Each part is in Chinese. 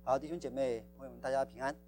好，弟兄姐妹朋友们，大家平安。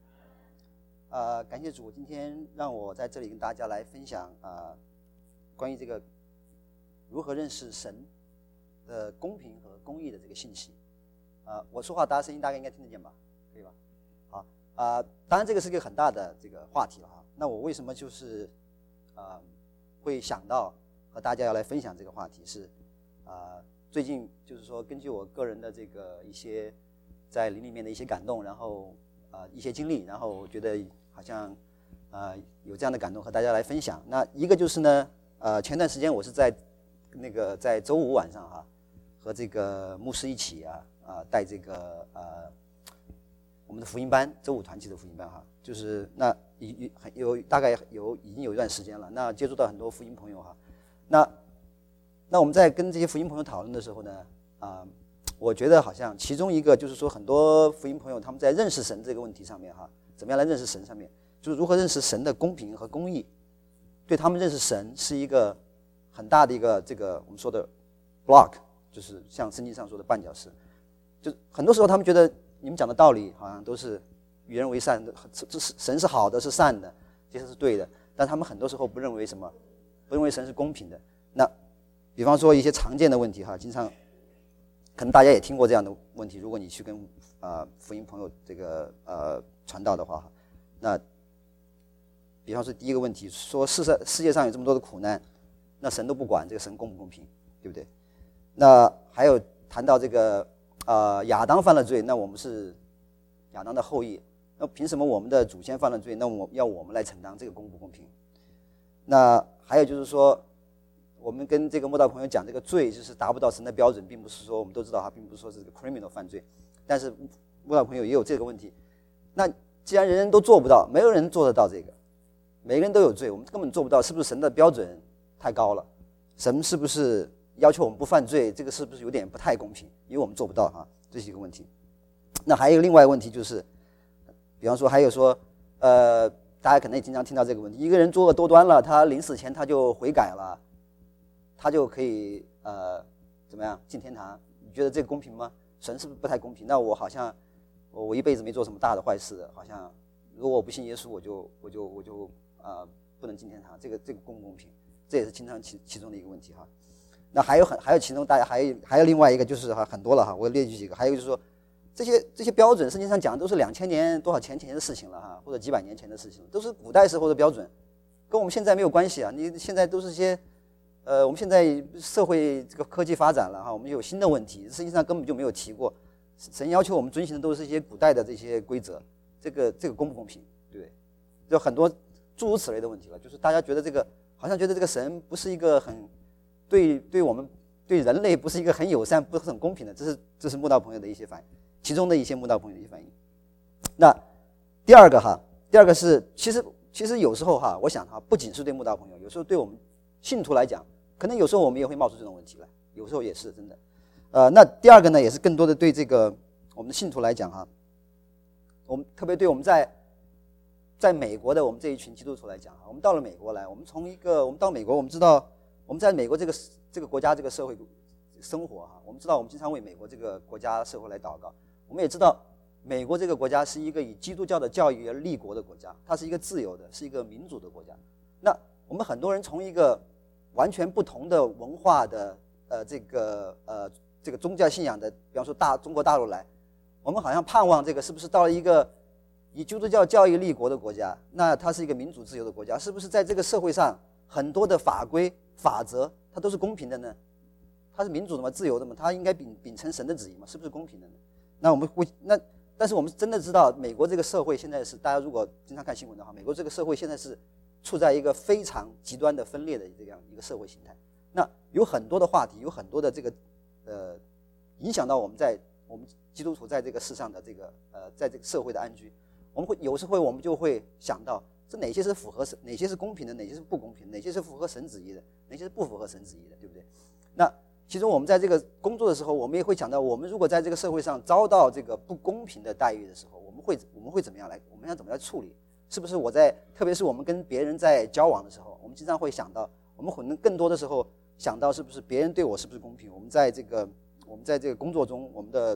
感谢主，今天让我在这里跟大家来分享关于这个如何认识神的公平和公义的这个信息。我说话大家声音大概应该听得见吧？可以吧？好，当然这个是一个很大的这个话题了哈。那我为什么就是会想到和大家要来分享这个话题是最近就是说根据我个人的这个一些在灵里面的一些感动，然后一些经历，然后我觉得好像有这样的感动和大家来分享。那一个就是呢，前段时间我是在在周五晚上和这个牧师一起带这个我们的福音班，周五团契的福音班就是那大概已经有一段时间了，那接触到很多福音朋友那我们在跟这些福音朋友讨论的时候呢，我觉得好像其中一个就是说，很多福音朋友他们在认识神这个问题上面怎么样来认识神上面，就是如何认识神的公平和公义，对他们认识神是一个很大的一个这个我们说的 block， 就是像圣经上说的绊脚石。就很多时候他们觉得你们讲的道理好像都是与人为善的，神是好的，是善的，这些是对的，但他们很多时候不认为神是公平的。那比方说一些常见的问题经常可能大家也听过这样的问题，如果你去跟福音朋友这个传道的话，那比方说第一个问题说世界上有这么多的苦难，那神都不管，这个神公不公平，对不对？那还有谈到这个亚当犯了罪，那我们是亚当的后裔，那凭什么我们的祖先犯了罪，那我们来承担，这个公不公平？那还有就是说，我们跟这个慕道朋友讲，这个罪就是达不到神的标准，并不是说我们都知道并不是说是这个 criminal 犯罪，但是慕道朋友也有这个问题。那既然人人都做不到，没有人做得到这个，每个人都有罪，我们根本做不到，是不是神的标准太高了？神是不是要求我们不犯罪？这个是不是有点不太公平？因为我们做不到这是一个问题。那还有另外一个问题就是，比方说还有说大家可能也经常听到这个问题，一个人作恶多端了，他临死前他就悔改了，他就可以怎么样进天堂？你觉得这个公平吗？神是不是不太公平？那我好像我一辈子没做什么大的坏事，好像如果我不信耶稣，我就不能进天堂，这个公不公平？这也是经常其中的一个问题那还有其中大家还有另外一个就是很多了我列举几个，还有就是说这些标准，圣经上讲的都是2000年多少前的事情了或者几百年前的事情，都是古代时候的标准，跟我们现在没有关系你现在都是些我们现在社会这个科技发展了我们有新的问题，圣经上根本就没有提过。神要求我们遵循的都是一些古代的这些规则，这个公不公平，对不对？有很多诸如此类的问题了，就是大家觉得好像觉得这个神不是一个很对我们对人类不是一个很友善，不是很公平的，这是慕道朋友的一些反应，其中的一些慕道朋友的一些反应。那第二个是其实有时候我想不仅是对慕道朋友，有时候对我们信徒来讲，可能有时候我们也会冒出这种问题来，有时候也是真的。那第二个呢，也是更多的对这个我们的信徒来讲我们特别对我们在美国的我们这一群基督徒来讲我们到了美国来，我们到美国，我们知道我们在美国这个国家这个社会生活我们知道我们经常为美国这个国家社会来祷告，我们也知道美国这个国家是一个以基督教的教育而立国的国家，它是一个自由的，是一个民主的国家。那我们很多人从一个完全不同的文化的这个宗教信仰的，比方说中国大陆来，我们好像盼望这个是不是到了一个以基督教教育立国的国家，那它是一个民主自由的国家，是不是在这个社会上很多的法规法则它都是公平的呢？它是民主的嘛，自由的嘛，它应该秉承神的旨意嘛，是不是公平的呢？但是我们真的知道美国这个社会现在是，大家如果经常看新闻的话，美国这个社会现在是处在一个非常极端的分裂的这样一个社会形态。那有很多的话题，有很多的这个影响到我们基督徒在这个世上的在这个社会的安居。有时候我们就会想到，这哪些是符合神，哪些是公平的，哪些是不公平的，哪些是符合神旨意的，哪些是不符合神旨意的，对不对？那其中我们在这个工作的时候，我们也会讲到，我们如果在这个社会上遭到这个不公平的待遇的时候，我们会怎么样来？我们要怎么来处理？是不是特别是我们跟别人在交往的时候，我们经常会想到，我们可能更多的时候想到是不是别人对我是不是公平？我们在这个工作中，我们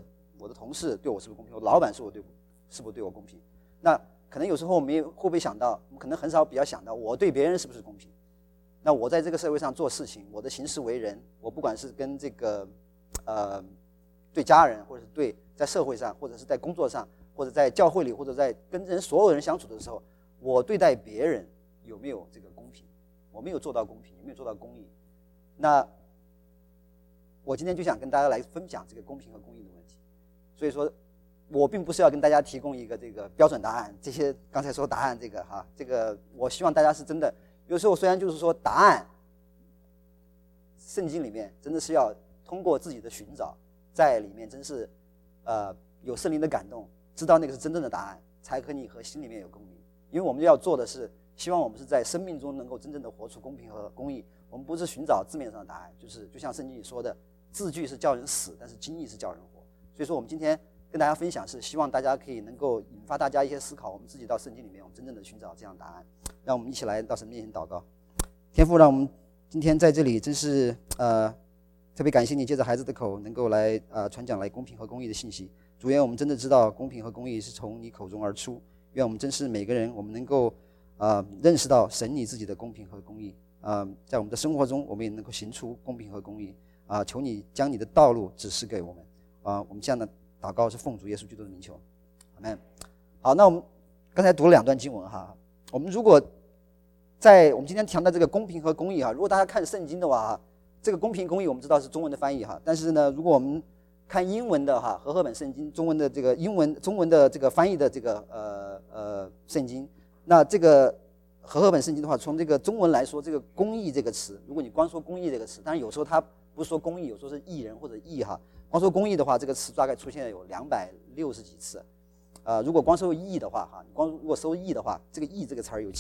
我的同事对我是不是公平，我老板是不是对我公平？那可能有时候我们会不会想到，我们可能很少比较想到我对别人是不是公平？那我在这个社会上做事情，我的行事为人，我不管是跟这个对家人，或者是对在社会上，或者是在工作上，或者在教会里，或者在跟所有人相处的时候，我对待别人有没有这个公平？我没有做到公平，有没有做到公义？那我今天就想跟大家来分享这个公平和公义的问题。所以说，我并不是要跟大家提供一个这个标准答案，这些刚才说答案这个这个我希望大家是真的。有时候虽然就是说答案，圣经里面真的是要通过自己的寻找，在里面真是有圣灵的感动，知道那个是真正的答案，才和你和心里面有共鸣。因为我们要做的是，希望我们是在生命中能够真正的活出公平和公义。我们不是寻找字面上的答案，就像圣经里说的，字句是叫人死，但是经义是叫人活。所以说我们今天跟大家分享，是希望大家可以能够引发大家一些思考，我们自己到圣经里面，我们真正的寻找这样的答案。让我们一起来到神面前祷告。天父，让我们今天在这里真是特别感谢你，借着孩子的口能够来传讲来公平和公义的信息。主愿我们真的知道公平和公义是从你口中而出，愿我们真是每个人我们能够认识到神你自己的公平和公义，在我们的生活中我们也能够行出公平和公义。求你将你的道路指示给我们。我们这样的祷告是奉主耶稣基督的名求，阿们。好，那我们刚才读了2段经文哈。我们如果在我们今天强调这个公平和公义哈，如果大家看圣经的话，这个公平公义我们知道是中文的翻译哈，但是呢，如果我们看英文的和合本圣经中文的这个中文的这个翻译的这个圣经，那这个合本圣经的话，从这个中文来说，这个公义这个词，如果你光说公义这个词，当然有时候它不是说公义，有时候是义人或者义哈。光说公义的话，这个词大概出现了有260几次。如果光收义的话如果收义的话，这个义这个词儿有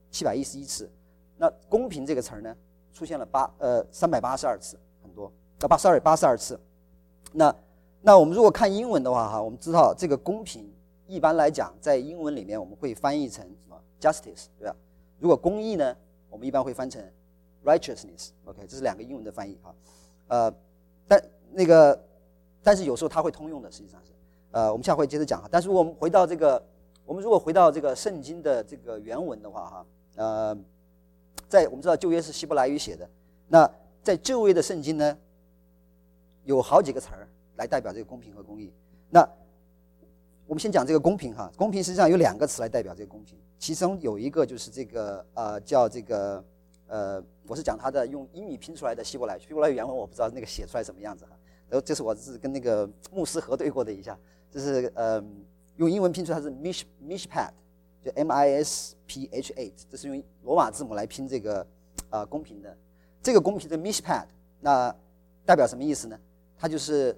711次。那公平这个词儿呢，出现了382次，很多82次。那我们如果看英文的话我们知道这个公平一般来讲在英文里面我们会翻译成什么 justice， 对吧？如果公义呢，我们一般会翻成 righteousness。OK， 这是2个英文的翻译但是有时候它会通用的，实际上是。我们下回接着讲但是如果我们如果回到这个圣经的这个原文的话在我们知道旧约是希伯来语写的，那在旧约的圣经呢，有好几个词儿来代表这个公平和公义。那我们先讲这个公平公平实际上有2个词来代表这个公平，其中有一个就是这个叫这个我是讲它的用英语拼出来的希伯来语原文，我不知道那个写出来什么样子然后这是我是跟那个牧师核对过的一下，就是用英文拼出来是 mishpat， 就 MISPH8， 这是用罗马字母来拼这个公平的。这个公平的 mishpat， 那代表什么意思呢？它就是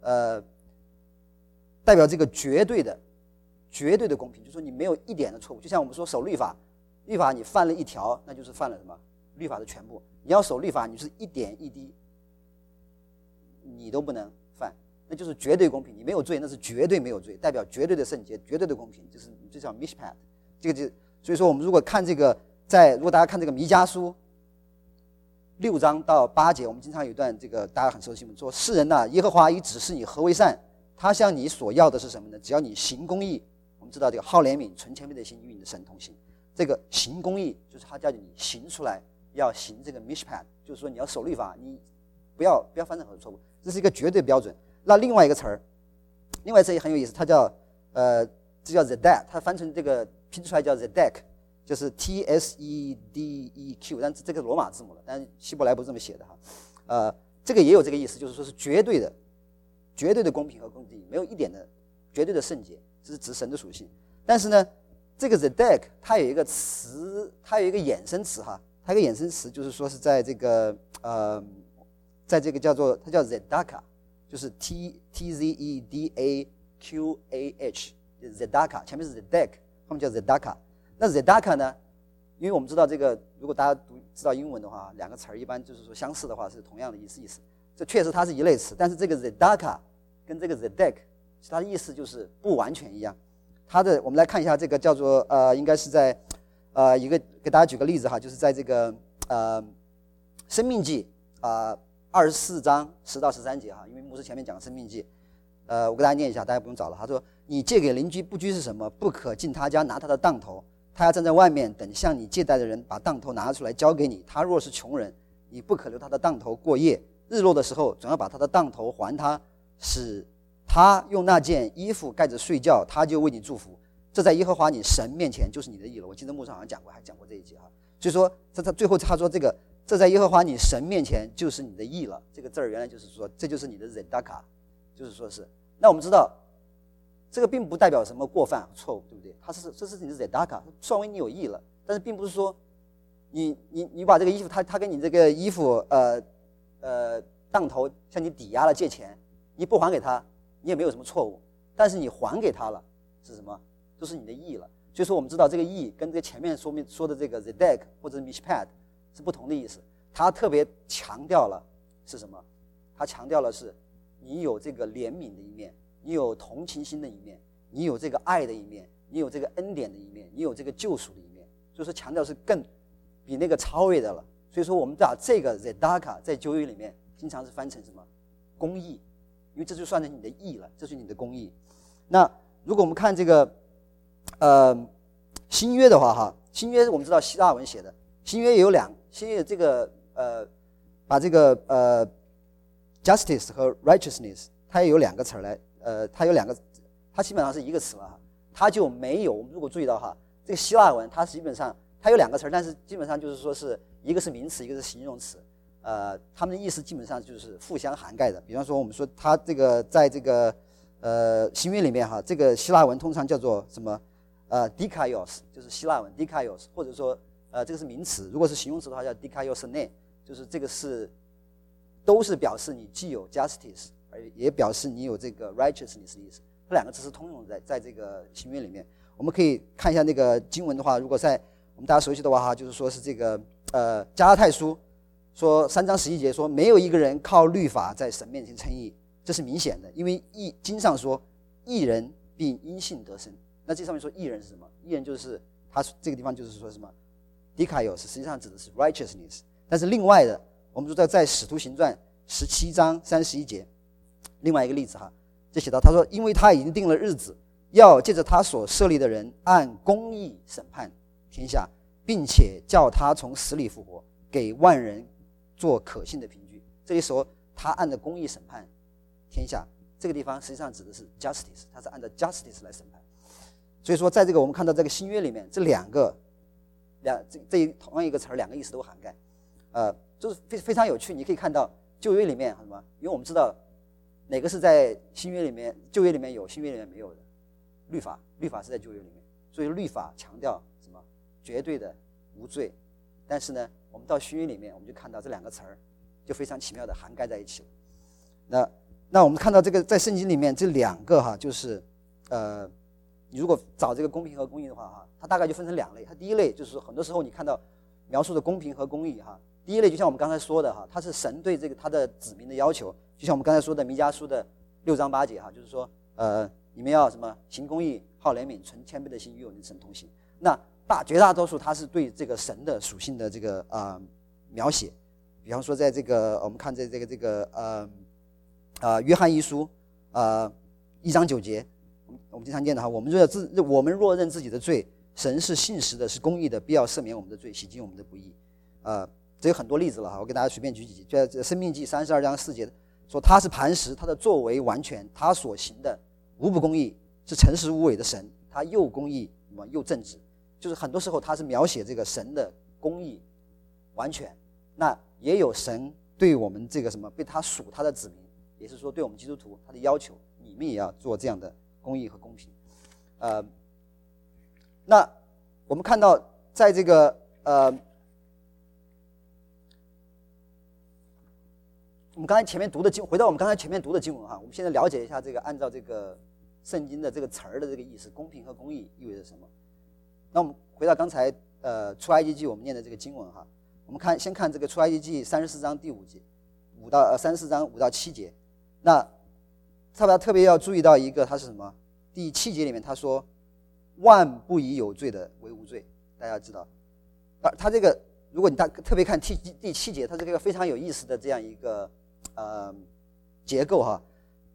代表这个绝对的公平，就是说你没有一点的错误。就像我们说守律法你犯了1条，那就是犯了什么？律法的全部。你要守律法，你是一点一滴你都不能犯，那就是绝对公平。你没有罪，那是绝对没有罪，代表绝对的圣洁，绝对的公平，这叫 mishpat。所以说我们如果看这个，如果大家看这个弥迦书6章到8节，我们经常有一段这个大家很熟悉，说世人耶和华已指示你何为善，他向你所要的是什么呢？只要你行公义。我们知道这个好怜悯、存谦卑的心与你的神同行。这个行公义就是他叫你行出来，要行这个 mishpat， 就是说你要守律法，你不要犯任何错误，这是一个绝对标准。那另外一个词儿也很有意思，它叫这叫 zedek， 它翻成这个拼出来叫 zedek， 就是 TSEDEQ， 但这个罗马字母了，但希伯来不是这么写的这个也有这个意思，就是说是绝对的公平和公义，没有一点的绝对的圣洁，这是指神的属性。但是呢，这个 zedek 它有一个词，它有一个衍生词它有一个衍生词就是说是在这个在这个它叫 zedakah， 就是 TZEDAQAH， zedakah 前面是 zedek， 后面叫 zedakah。那 zedakah 呢，因为我们知道这个，如果大家知道英文的话，2个词儿一般就是说相似的话是同样的意思。这确实它是一类词，但是这个 zedakah 跟这个 zedek， 它的意思就是不完全一样。我们来看一下这个叫做应该是在给大家举个例子就是在这个申命记24章10到13节因为牧师前面讲申命记我给大家念一下，大家不用找了。他说：“你借给邻居不拘是什么？不可进他家拿他的当头，他要站在外面等向你借贷的人把当头拿出来交给你。他若是穷人，你不可留他的当头过夜。日落的时候，总要把他的当头还他，使他用那件衣服盖着睡觉，他就为你祝福。这在耶和华你神面前就是你的义了。”我记得牧师好像讲过，还讲过这一节哈。所以说，他最后他说这在耶和华你神面前就是你的义了。这个字儿原来就是说，这就是你的 zedakah， 就是说是。那我们知道，这个并不代表什么过犯错误，对不对？这是你的 zedakah， 算为你有义了。但是并不是说你把这个衣服，他给你这个衣服当头向你抵押了借钱，你不还给他，你也没有什么错误。但是你还给他了，是什么？就是你的义了。所以说我们知道这个义跟这个前面说的这个 zedek 或者 mishpat 是不同的意思。他特别强调了是什么？他强调了是你有这个怜悯的一面，你有同情心的一面，你有这个爱的一面，你有这个恩典的一面，你有这个救赎的一面。就是强调是更比那个超越的了。所以说我们把这个 zedakah 在旧约里面经常是翻成什么？公义，因为这就算是你的义了，这是你的公义。那如果我们看这个新约的话哈，新约我们知道希腊文写的，新约也有新约这个把这个justice 和 righteousness 它也有两个词来它基本上是一个词了哈，它就没有，我们如果注意到哈，这个希腊文它基本上它有两个词，但是基本上就是说是一个是名词，一个是形容词，它们的意思基本上就是互相涵盖的。比方说我们说它这个在这个新约里面哈，这个希腊文通常叫做什么dikaios， 就是希腊文 dikaios， 或者说这个是名词，如果是形容词的话叫 dikaiosne， 就是这个都是表示你既有 justice， 而也表示你有这个 righteousness 的意思。这两个词是通用在这个新约里面。我们可以看一下那个经文的话，如果在我们大家熟悉的话哈，就是说是这个加拉太书说3章11节说，没有一个人靠律法在神面前称义，这是明显的，因为经上说义人必因信得生。那这上面说义人是什么？义人就是他这个地方就是说什么 dikaios， 实际上指的是 righteousness。但是另外的，我们说在使徒行传17章31节，另外一个例子哈，就写到他说，因为他已经定了日子，要借着他所设立的人按公义审判天下，并且叫他从死里复活，给万人做可信的凭据。这里说他按照公义审判天下，这个地方实际上指的是 justice， 他是按照 justice 来审判。所以说在这个我们看到这个新约里面，这同样一个词儿两个意思都涵盖，就是非常有趣。你可以看到旧约里面什么？因为我们知道哪个是在新约里面，旧约里面有，新约里面没有的。律法是在旧约里面，所以律法强调什么？绝对的无罪。但是呢，我们到新约里面，我们就看到这两个词儿就非常奇妙的涵盖在一起了。那我们看到这个在圣经里面这两个哈，就是你如果找这个公平和公义的话哈，它大概就分成两类。它第一类就是很多时候你看到描述的公平和公义哈，第一类就像我们刚才说的哈，它是神对这个他的子民的要求，就像我们刚才说的弥迦书的6章8节哈，就是说你们要什么行公义、好怜悯、存谦卑的心，与我们神同行。那绝大多数它是对这个神的属性的这个描写。比方说在这个我们看在这个约翰一书1章9节，我们经常念的哈，我们若认自己的罪，神是信实的，是公义的，必要赦免我们的罪，洗净我们的不义。这有很多例子了哈，我给大家随便举几句。在申命记32章4节说，他是磐石，他的作为完全，他所行的无不公义，是诚实无伪的神，他又公义又正直。就是很多时候他是描写这个神的公义完全，那也有神对我们这个什么被他属他的子民，也是说对我们基督徒他的要求，你们也要做这样的公义和公平。那我们看到在这个我们刚才前面读的回到我们刚才前面读的经文哈，我们现在了解一下这个按照这个圣经的这个词儿的这个意思，公平和公义意味着什么？那我们回到刚才出埃及记我们念的这个经文哈，我们先看这个出埃及记34章第5节，34章5到7节。那特别要注意到一个，它是什么？第7节里面他说，万不以有罪的为无罪。大家知道，他这个如果你特别看第7节，它是一个非常有意思的这样一个结构哈。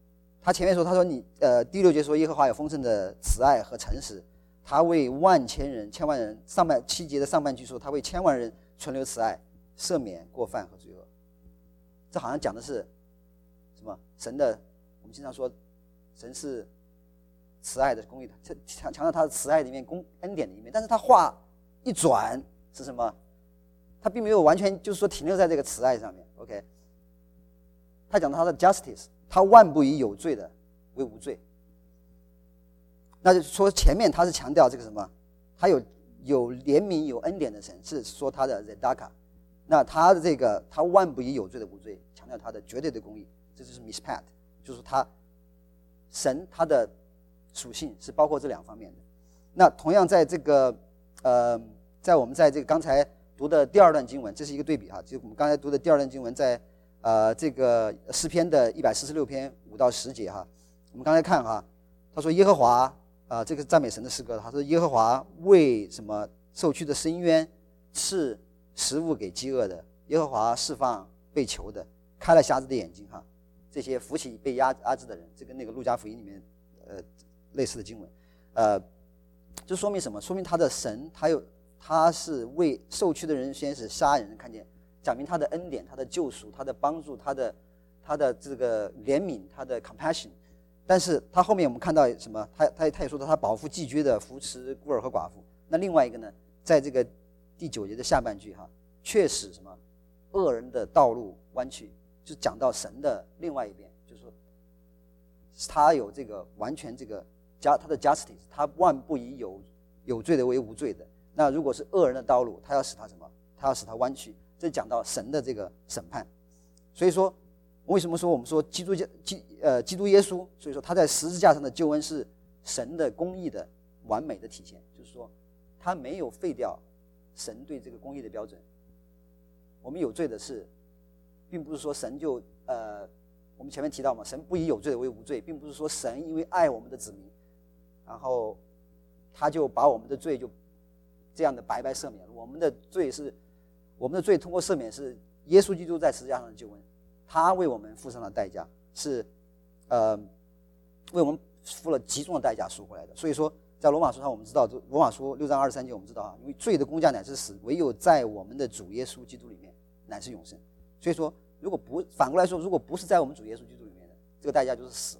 他前面说，他说你第6节说耶和华有丰盛的慈爱和诚实，他为万千人、千万人，7节的上半句说他为千万人存留慈爱，赦免过犯和罪恶。这好像讲的是什么？神的，我们经常说神是慈爱的公义的，强调他的慈爱的一面、恩典的一面。但是他话一转是什么？他并没有完全就是说停留在这个慈爱上面。OK， 他讲到他的 justice， 他万不以有罪的为无罪。那就是说前面他是强调这个什么？他有怜悯、有恩典的神，是说他的 Zedaka。那他的这个他万不以有罪的无罪，强调他的绝对的公义，这就是 mishpat， 就是他神他的属性是包括这2方面的。那同样在这个在我们在这个刚才读的第2段经文，这是一个对比哈，就我们刚才读的第2段经文在这个诗篇的146篇5到10节哈，我们刚才看哈，他说耶和华这个赞美神的诗歌，他说耶和华为什么受屈的深渊赐食物给饥饿的，耶和华释放被囚的，开了瞎子的眼睛哈，这些扶起被压制的人，这跟那个路加福音里面类似的经文，这说明什么？说明他的神他是为受屈的人先是杀人看见，讲明他的恩典、他的救赎、他的帮助、他的这个怜悯、他的 compassion。但是他后面我们看到什么？他也说到他保护寄居的，扶持孤儿和寡妇。那另外一个呢，在这个第9节的下半句哈，却使什么恶人的道路弯曲，就讲到神的另外一边，就是说他有这个完全这个他的 justice， 他万不以有罪的为无罪的。那如果是恶人的道路，他要使他什么？他要使他弯曲。这讲到神的这个审判。所以说为什么说我们说基督耶稣，所以说他在十字架上的救恩是神的公义的完美的体现，就是说他没有废掉神对这个公义的标准。我们有罪的是，并不是说神就我们前面提到嘛，神不以有罪的为无罪，并不是说神因为爱我们的子民，然后他就把我们的罪就这样的白白赦免了。我们的罪通过赦免是耶稣基督在十字架上的救恩，他为我们付上了代价，是为我们付了极重的代价赎回来的。所以说在罗马书上我们知道，罗马书6章23节我们知道啊，因为罪的工价乃是死，唯有在我们的主耶稣基督里面乃是永生。所以说如果不反过来说，如果不是在我们主耶稣基督里面的，这个代价就是死。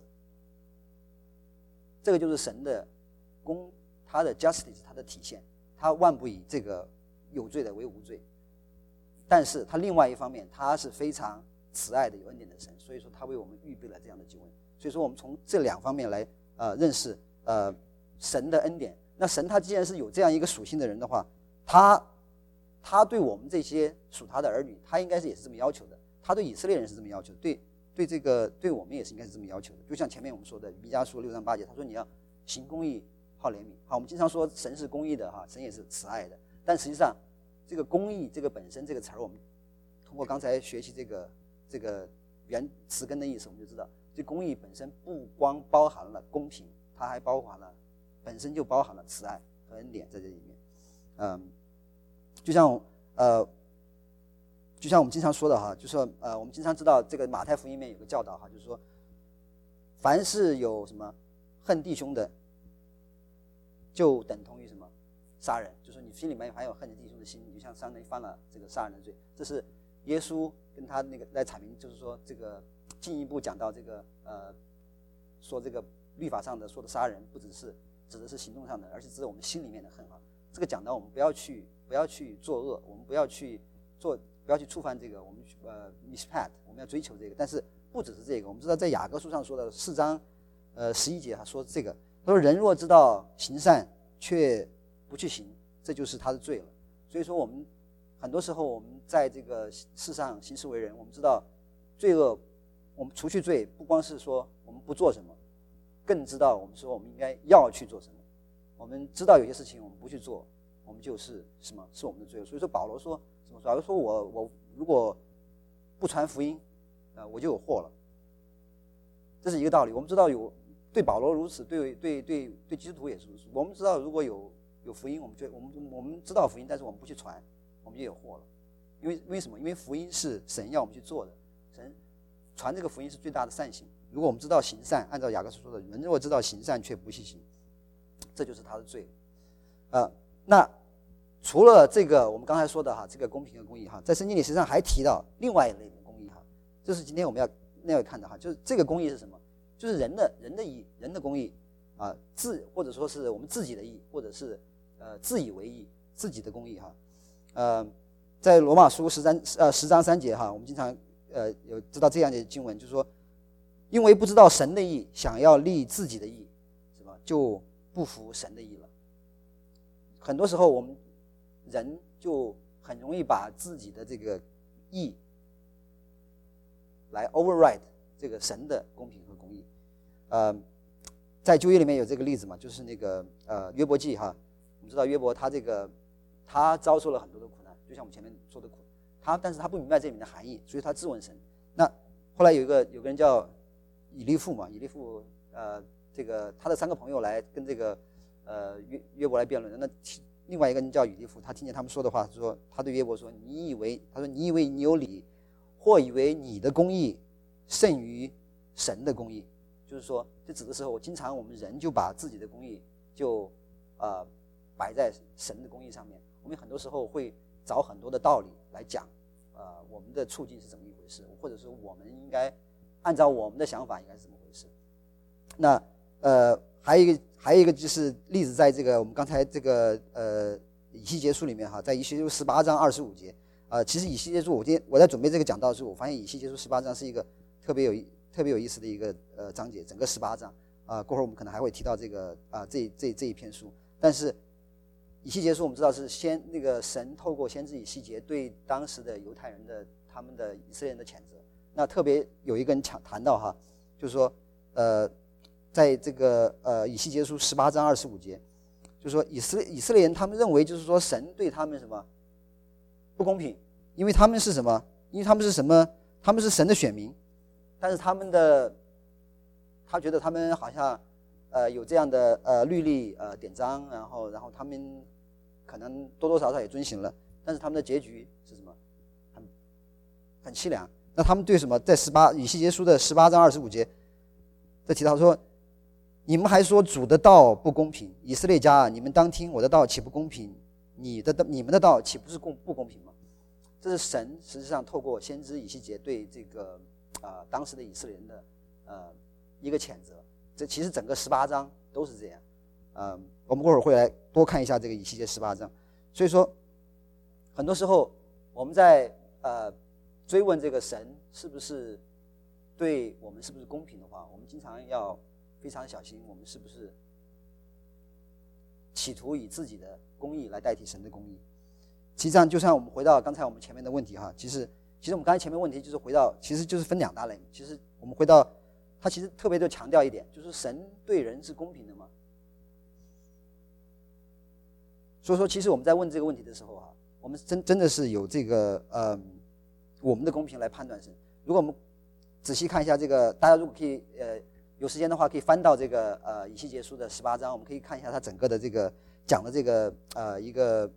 这个就是神的他的 justice， 他的体现，他万不以这个有罪的为无罪。但是他另外一方面，他是非常慈爱的有恩典的神，所以说他为我们预备了这样的救恩。所以说我们从这2方面来认识神的恩典。那神他既然是有这样一个属性的人的话，他对我们这些属他的儿女，他应该是也是这么要求的。他对以色列人是这么要求的，对我们也是应该是这么要求的。就像前面我们说的弥迦书6章8节，他说你要行公义，好怜悯。好，我们经常说神是公义的哈，神也是慈爱的，但实际上这个公义这个本身这个词儿，我们通过刚才学习这个原词根的意思，我们就知道，这公义本身不光包含了公平，它还本身就包含了慈爱和恩典在这里面。就像我们经常说的哈，就是说我们经常知道这个马太福音里面有个教导哈，就是说凡是有什么恨弟兄的，就等同于什么杀人，就是你心里面含有恨弟兄的心，你就像相当于犯了这个杀人的罪。这是耶稣跟他那个来阐明，就是说这个进一步讲到这个说这个律法上的说的杀人，不只是指的是行动上的，而是指我们心里面的恨哈。这个讲到我们不要去作恶，我们不要去触犯这个，我们mishpat， 我们要追求这个。但是不只是这个，我们知道在雅各书上说的4章11节，他说这个，他说人若知道行善却不去行，这就是他的罪了。所以说我们很多时候我们在这个世上行事为人，我们知道罪恶，我们除去罪，不光是说我们不做什么，更知道我们说我们应该要去做什么。我们知道有些事情我们不去做，我们就是什么是我们的罪恶。所以说保罗说什么？保罗说我如果不传福音，我就有祸了。这是一个道理。我们知道对保罗如此，对基督徒也是如此。我们知道如果有福音，我们知道福音，但是我们不去传，我们就有祸了。因为什么？因为福音是神要我们去做的，神传这个福音是最大的善行。 如果我们知道行善，按照雅各书说的，人若知道行善却不去行，这就是他的罪。那除了这个我们刚才说的哈，这个公平和公义哈，在圣经里实际上还提到另外一类的公义哈，这是今天我们要看的哈，就是这个公义是什么？就是人的义，人的公义啊，或者说是我们自己的义，或者是自以为义，自己的公义哈。在罗马书10章3节哈，我们经常有知道这样的经文，就是说，因为不知道神的义，想要立自己的义，什么就不服神的义了。很多时候我们人就很容易把自己的这个义来 override 这个神的公平和公义。在旧约里面有这个例子嘛，就是那个约伯记哈，我们知道约伯他遭受了很多的苦难，就像我们前面说的苦，但是他不明白这里面的含义，所以他质问神。那后来有个人叫以利父嘛，以利父这个他的3个朋友来跟这个约伯来辩论。那另外一个人叫以利父，他听见他们说的话，说他对约伯说：“你以为你有理，或以为你的公义胜于神的公义。”就是说，这指的时候，经常我们人就把自己的公义就摆在神的公义上面。我们很多时候会找很多的道理来讲，我们的处境是怎么一回事，或者说我们应该按照我们的想法应该是怎么回事。那还有一个就是例子，在这个我们刚才这个以西结书里面哈，在以西结书18章25节，其实以西结书我在准备这个讲道的时候，我发现以西结书18章是一个特别有意思的一个章节，整个18章过会儿我们可能还会提到这个这一篇书。但是以西结书我们知道是那个神透过先知以西结对当时的犹太人他们的以色列人的谴责。那特别有一个人谈到哈，就是说在这个以西结书18章25节，就是说以色列人他们认为就是说神对他们什么不公平，因为他们是什么？因为他们是什么？他们是神的选民，但是他觉得他们好像有这样的律例典章，然后他们可能多多少少也遵行了，但是他们的结局是什么？很凄凉。那他们对什么？在以西结书的18章25节，这提到说：“你们还说主的道不公平，以色列家，你们当听我的道岂不公平？你们的道岂不是不公平吗？”这是神实际上透过先知以西结对这个当时的以色列人的一个谴责。这其实整个18章都是这样。我们过会儿会来多看一下这个以西结18章。所以说，很多时候我们在追问这个神是不是对我们是不是公平的话，我们经常要非常小心，我们是不是企图以自己的公义来代替神的公义。实际上就像我们回到刚才我们前面的问题哈，其实我们刚才前面问题就是其实就是分2大类。其实我们回到他其实特别的强调一点，就是神对人是公平的吗？所以说其实我们在问这个问题的时候我们真的是有这个我们的公平来判断神。如果我们仔细看一下这个，大家如果可以有时间的话，可以翻到这个以西结书的18章，我们可以看一下它整个的这个讲的这个一个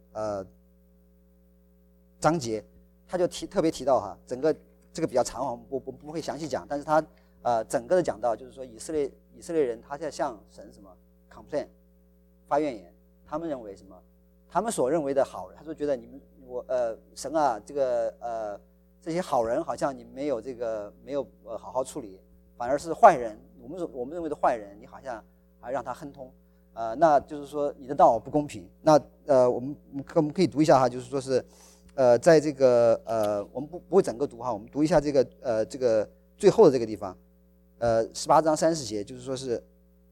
章节，他就特别提到整个这个比较长我不会详细讲，但是他整个的讲到就是说以色列人他在向神什么 complain 发怨言，他们认为什么？他们所认为的好人，他说觉得神啊，这个这些好人好像你没有好好处理，反而是坏人，我们认为的坏人，你好像还让他亨通，那就是说你的道不公平。那我们可以读一下就是说是在这个我们不会整个读我们读一下这个最后的这个地方，18章30节，就是说是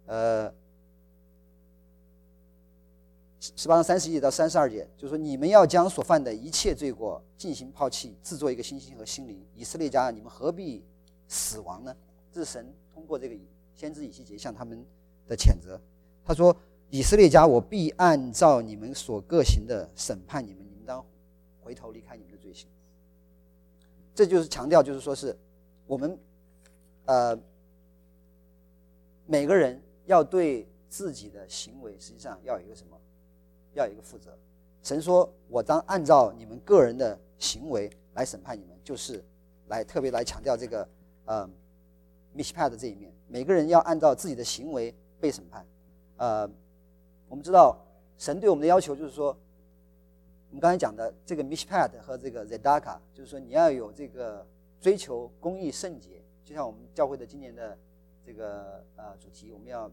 18章31节到32节，就是说你们要将所犯的一切罪过进行抛弃，制作一个新心和心灵。以色列家，你们何必死亡呢？这是神通过这个先知以西结向他们的谴责。他说：“以色列家，我必按照你们所各行的审判你们，你们当回头离开你们的罪行。”这就是强调，就是说是我们每个人要对自己的行为实际上要有一个什么？要有一个负责。神说：“我当按照你们个人的行为来审判你们。”就是特别来强调这个 mishpat 这一面，每个人要按照自己的行为被审判。我们知道神对我们的要求就是说，我们刚才讲的这个 mishpat 和这个 zedaka， 就是说你要有这个追求公义圣洁，就像我们教会的今年的这个主题，我们要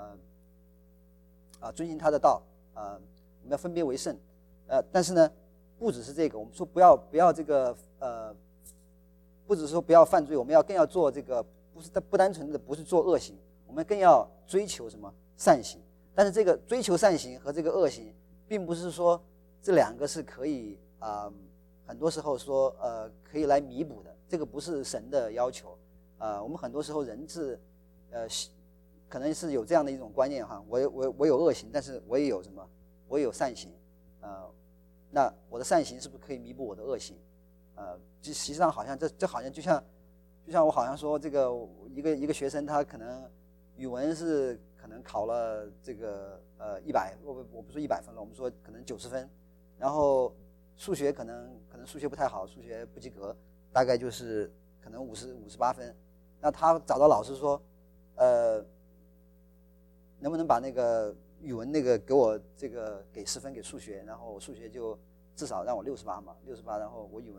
遵行他的道，我们要分别为圣，但是呢，不只是这个，我们说不要这个不只是说不要犯罪，我们更要做这个不单纯的不是做恶行，我们更要追求什么善行。但是这个追求善行和这个恶行，并不是说这两个是可以很多时候说可以来弥补的，这个不是神的要求。我们很多时候人是可能是有这样的一种观念哈，我有恶行，但是我也有什么？我也有善行，那我的善行是不是可以弥补我的恶行？实际上好像这好像就像我好像说这个一个学生他可能语文是可能考了这个100，我不说100分了，我们说可能90分，然后数学可能数学不太好，数学不及格，大概就是可能58分，那他找到老师说，能不能把那个语文那个给我这个给10分给数学，然后数学就至少让我68嘛，68，然后我语文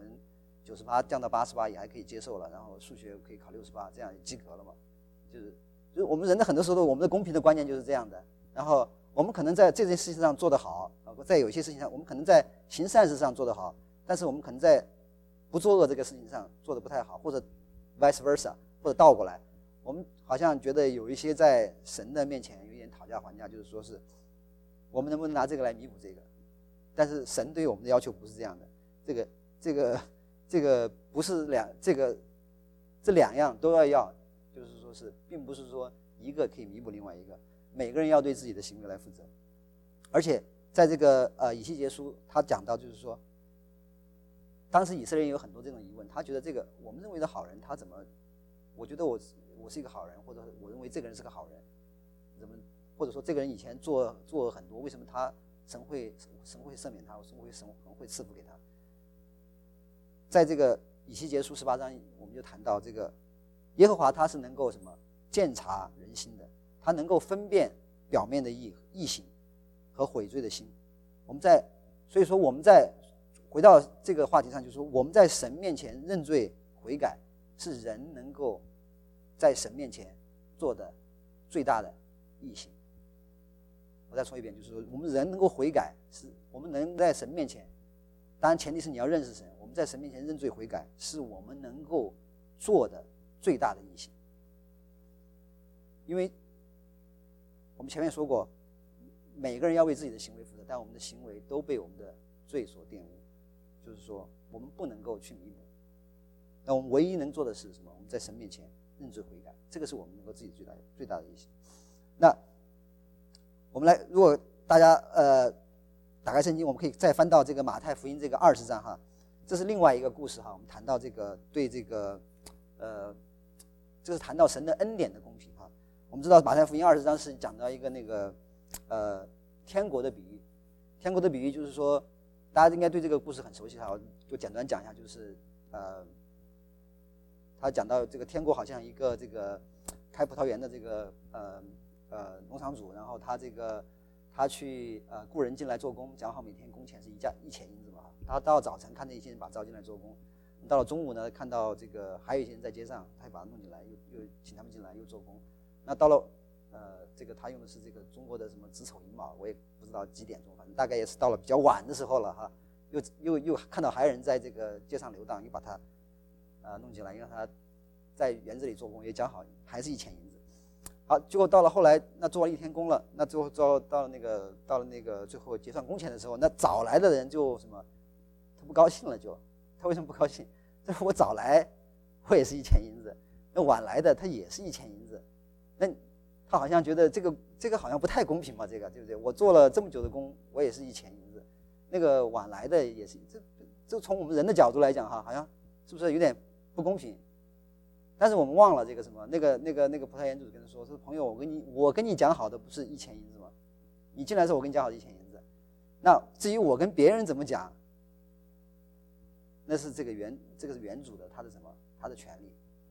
98降到88也还可以接受了，然后数学可以考68，这样也及格了嘛。就是我们人的很多时候我们的公平的观念就是这样的。然后我们可能在这件事情上做得好，在有些事情上我们可能在行善事上做得好，但是我们可能在不作恶这个事情上做得不太好，或者 vice versa， 或者倒过来，我们好像觉得有一些在神的面前有一点讨价还价，就是说是我们能不能拿这个来弥补这个？但是神对我们的要求不是这样的，这个不是这两样都要，就是说是并不是说一个可以弥补另外一个，每个人要对自己的行为来负责。而且在这个以西结书他讲到就是说，当时以色列人有很多这种疑问，他觉得这个我们认为的好人他怎么，我觉得我是一个好人，或者我认为这个人是个好人，怎么或者说这个人以前做很多，为什么神会赦免他，神会赐福给他？在这个以西结书18章，我们就谈到这个耶和华他是能够什么鉴察人心的，他能够分辨表面的异行和悔罪的心。所以说我们在回到这个话题上，就是说我们在神面前认罪悔改，是人能够在神面前做的最大的义行。我再说一遍，就是说我们人能够悔改，是我们能在神面前，当然前提是你要认识神，我们在神面前认罪悔改，是我们能够做的最大的义行。因为我们前面说过，每个人要为自己的行为负责，但我们的行为都被我们的罪所玷污，就是说我们不能够去弥补。那我们唯一能做的是什么？我们在神面前认罪悔改，这个是我们能够自己最大的义行。那我们来，如果大家打开圣经，我们可以再翻到这个马太福音这个20章哈，这是另外一个故事哈。我们谈到这个对这个这是谈到神的恩典的公平哈。我们知道马太福音20章是讲到一个那个天国的比喻，天国的比喻就是说大家应该对这个故事很熟悉哈，我就简单讲一下，就是他讲到这个天国好像一个这个开葡萄园的这个农场主，然后他去雇人进来做工，讲好每天工钱是1钱银子嘛。他到早晨看到一些人把招进来做工，到了中午呢看到这个还有一些人在街上，他也把他弄进来，又请他们进来又做工。那到了这个他用的是这个中国的什么子丑寅卯，我也不知道几点钟，反正大概也是到了比较晚的时候了哈。又看到还有人在这个街上游荡，又把他弄进来，让他在园子里做工，也讲好还是1钱银子。好，结果到了后来，那做完1天工了，那最后到了那个最后结算工钱的时候，那早来的人就什么，他不高兴了就，他为什么不高兴？这我早来我也是1钱银子，那晚来的他也是1钱银子，那他好像觉得这个好像不太公平嘛，这个对不对？我做了这么久的工，我也是1钱银子，那个晚来的也是，这从我们人的角度来讲哈，好像是不是有点不公平？但是我们忘了这个什么，那个葡萄园主跟他说朋友，我跟你讲好的不是1钱银子吗？你进来的时候我跟你讲好的1钱银子，那至于我跟别人怎么讲，那是这个是园主的他的权利。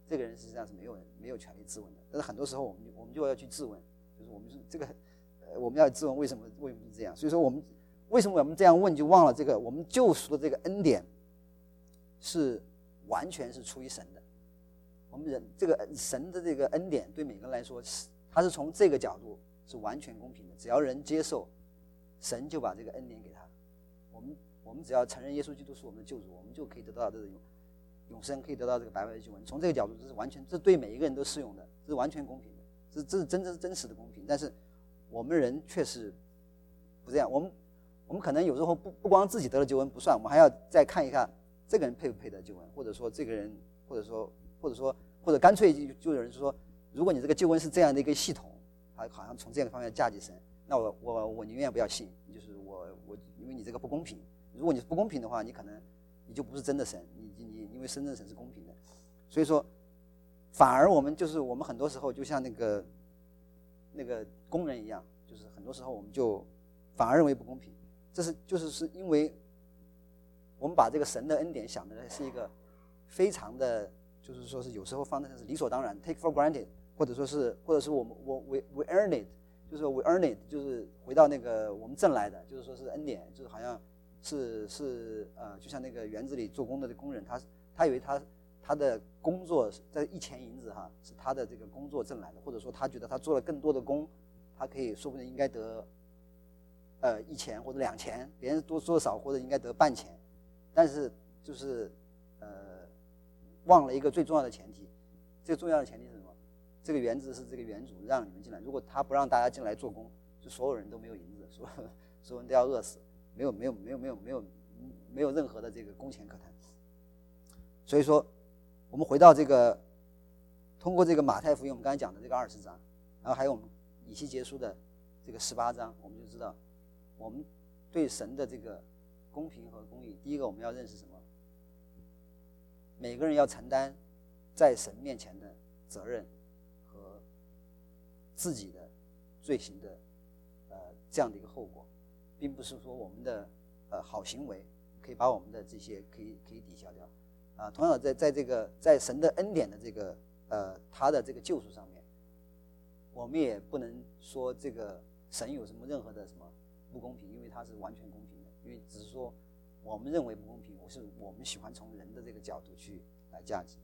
这个人实际上是没有权利质问的。但是很多时候我们就要去质问，就是我们是这个我们要质问为什么是这样。所以说为什么我们这样问，就忘了这个我们救赎的这个恩典是完全是出于神的。我们这个神的这个恩典对每个人来说，他是从这个角度是完全公平的。只要人接受，神就把这个恩典给他。我们只要承认耶稣基督是我们的救主，我们就可以得到这个永生，可以得到这个白白的救恩。从这个角度，这是完全，这对每一个人都适用的，这是完全公平的，这是真实的公平。但是我们人确实不这样，我们可能有时候不光自己得了救恩不算，我们还要再看一看这个人配不配得救恩，或者说这个人，或者干脆就有人说，如果你这个救恩是这样的一个系统，他好像从这个方面嫁给神，那我宁愿不要信，就是我因为你这个不公平。如果你是不公平的话，你可能你就不是真的神，你因为真正的神是公平的，所以说反而我们很多时候就像那个工人一样，就是很多时候我们就反而认为不公平，这是因为我们把这个神的恩典想的是一个非常的，就是说是有时候放的是理所当然 ，take for granted， 或者是we earn it， 就是 we earn it， 就是回到那个我们挣来的，就是说是恩典，就是好像是就像那个园子里做工的工人，他以为他的工作在1000银子哈，是他的这个工作挣来的，或者说他觉得他做了更多的工，他可以说不定应该得1000或者2000，别人多做少或者应该得半钱，但是就是忘了一个最重要的前提，这个重要的前提是什么？这个园子是这个园主让你们进来，如果他不让大家进来做工，就所有人都没有银子，所有人都要饿死，没有任何的这个工钱可谈。所以说我们回到这个通过这个马太福音我们刚才讲的这个20章，然后还有我们以西结书的这个18章，我们就知道我们对神的这个公平和公义，第一个我们要认识什么？每个人要承担在神面前的责任和自己的罪行的这样的一个后果，并不是说我们的好行为可以把我们的这些可以抵消掉啊。同样在神的恩典的这个他的这个救赎上面，我们也不能说这个神有什么任何的什么不公平，因为他是完全公平的，因为只是说我们认为不公平，我们喜欢从人的这个角度去来价值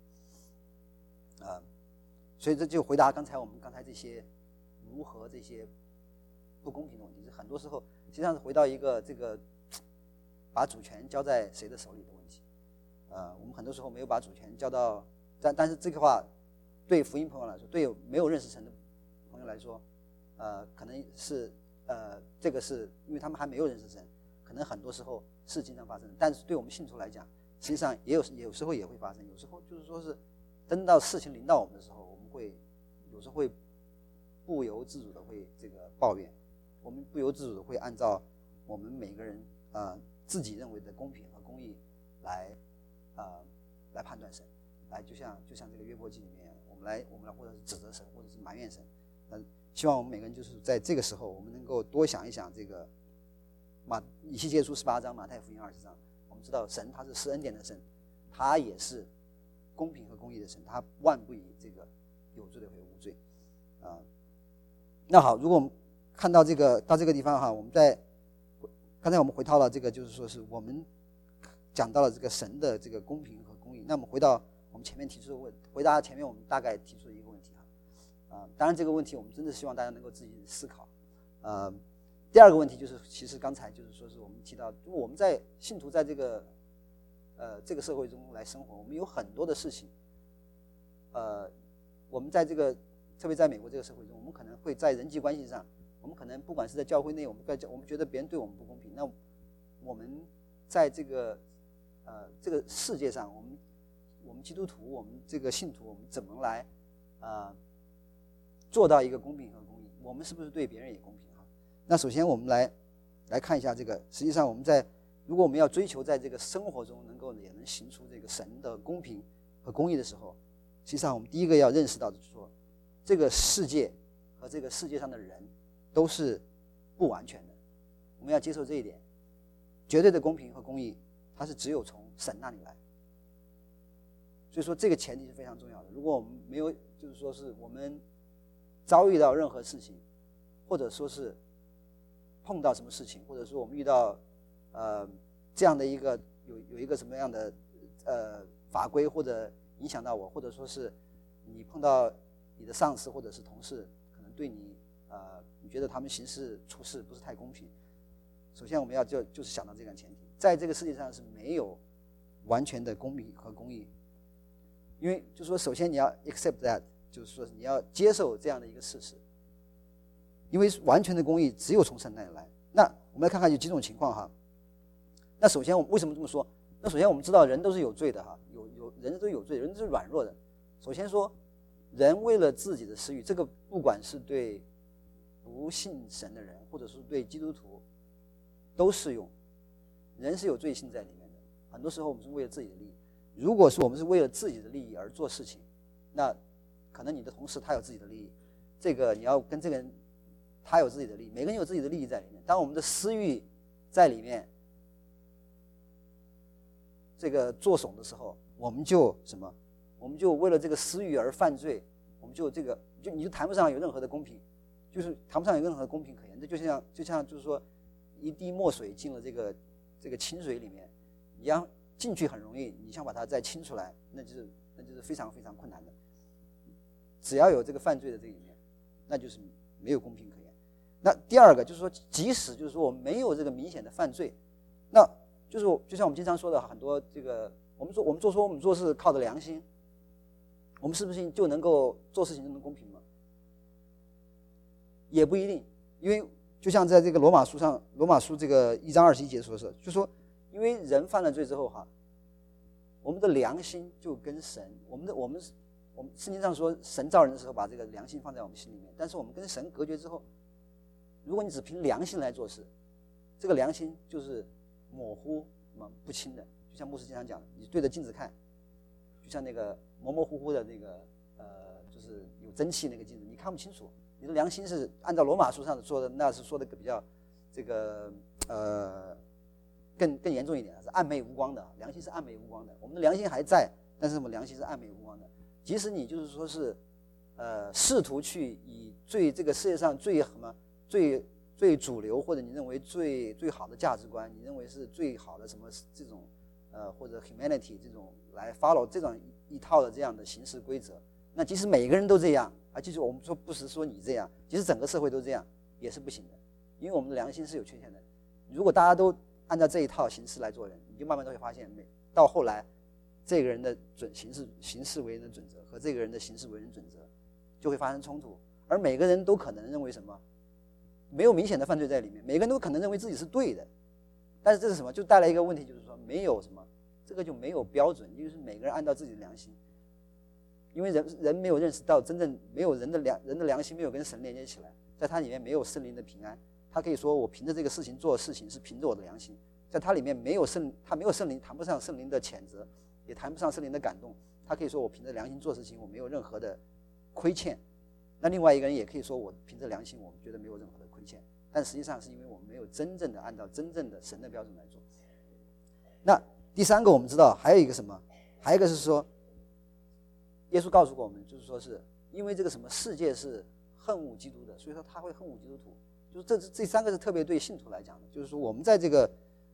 所以这就回答我们刚才这些如何这些不公平的问题，很多时候实际上是回到一个这个把主权交在谁的手里的问题我们很多时候没有把主权交到，但是这个话对福音朋友来说，对没有认识神的朋友来说可能是这个是因为他们还没有认识神，可能很多时候是经常发生的，但是对我们信徒来讲，实际上有时候也会发生，有时候就是说是等到事情临到我们的时候，我们会有时候会不由自主的会这个抱怨，我们不由自主的会按照我们每个人自己认为的公平和公义来判断神，就像这个约伯记里面，我们来或者是指责神，或者是埋怨神。希望我们每个人就是在这个时候，我们能够多想一想这个以西结书18章，马太福音20章。我们知道神他是施恩典的神，他也是公平和公义的神，他万不以这个有罪的为无罪那好，如果我们看到到这个地方哈，刚才我们回到了这个，就是说是我们讲到了这个神的这个公平和公义。那么回到我们前面提出的回答前面我们大概提出的一个问题当然这个问题我们真的希望大家能够自己思考第二个问题就是，其实刚才就是说是我们提到，如果我们在信徒在这个社会中来生活，我们有很多的事情我们在这个特别在美国这个社会中，我们可能会在人际关系上，我们可能不管是在教会内，我们觉得别人对我们不公平，那我们在这个世界上，我们基督徒，我们这个信徒，我们怎么来做到一个公平和公义？我们是不是对别人也公平？那首先我们来看一下这个，实际上如果我们要追求在这个生活中也能行出这个神的公平和公义的时候，实际上我们第一个要认识到的就是说，这个世界和这个世界上的人都是不完全的，我们要接受这一点。绝对的公平和公义，它是只有从神那里来， 所以说这个前提是非常重要的。如果我们没有，就是说是我们遭遇到任何事情，或者说是碰到什么事情，或者说我们遇到这样的一个有一个什么样的法规或者影响到我，或者说是你碰到你的上司或者是同事，可能对你你觉得他们行事处事不是太公平。首先我们要就是想到这个前提，在这个世界上是没有完全的公平和公义，因为就是说首先你要 accept that， 就是说你要接受这样的一个事实，因为完全的公义只有从神那里来。那我们来看看有几种情况哈。那首先我们为什么这么说？那首先我们知道人都是有罪的哈，人都有罪，人都是软弱的。首先说人为了自己的私欲，这个不管是对不信神的人或者是对基督徒都适用，人是有罪性在里面的。很多时候我们是为了自己的利益，如果说我们是为了自己的利益而做事情，那可能你的同事他有自己的利益，这个你要跟这个人他有自己的利益，每个人有自己的利益在里面。当我们的私欲在里面这个作耸的时候，我们就什么？我们就为了这个私欲而犯罪，我们就这个你就谈不上有任何的公平，就是谈不上有任何的公平可言。这就像就是说一滴墨水进了这个清水里面，你要进去很容易，你想把它再清出来，那就是非常非常困难的。只要有这个犯罪的这一面，那就是没有公平可言。那第二个就是说，即使就是说我们没有这个明显的犯罪，那就是就像我们经常说的很多这个，我们做事靠着良心，我们是不是就能够做事情就能公平吗？也不一定，因为就像在这个罗马书这个1章21节说的，就说因为人犯了罪之后哈，我们的良心就跟神，我们圣经上说神造人的时候把这个良心放在我们心里面，但是我们跟神隔绝之后，如果你只凭良心来做事，这个良心就是模糊不清的。就像牧师经常讲的，你对着镜子看，就像那个模模糊糊的那个就是有蒸汽那个镜子，你看不清楚。你的良心是按照罗马书上说的，那是说的比较这个更严重一点，是暗昧无光的。良心是暗昧无光的，我们的良心还在，但是我们良心是暗昧无光的。即使你就是说是试图去以这个世界上最主流，或者你认为最好的价值观，你认为是最好的什么这种或者 humanity 这种来 follow 这种一套的这样的行事规则，那即使每个人都这样，记住我们说不是说你这样，即使整个社会都这样也是不行的，因为我们的良心是有缺陷的。如果大家都按照这一套形式来做人，你就慢慢都会发现，到后来这个人的行事为人的准则和这个人的行事为人准则就会发生冲突，而每个人都可能认为什么？没有明显的犯罪在里面，每个人都可能认为自己是对的，但是这是什么？就带来一个问题，就是说没有什么，这个就没有标准，就是每个人按照自己的良心，因为人没有认识到真正没有人的良心没有跟神连接起来，在他里面没有圣灵的平安，他可以说我凭着这个事情做事情是凭着我的良心，在他里面他没有圣灵，谈不上圣灵的谴责，也谈不上圣灵的感动，他可以说我凭着良心做事情，我没有任何的亏欠。那另外一个人也可以说我凭着良心，我觉得没有任何的亏欠，但实际上是因为我们没有真正的按照真正的神的标准来做。那第三个我们知道还有一个什么？还有一个是说，耶稣告诉过我们，就是说是因为这个什么世界是恨恶基督的，所以说他会恨恶基督徒。就是这三个是特别对信徒来讲的，就是说我们在这个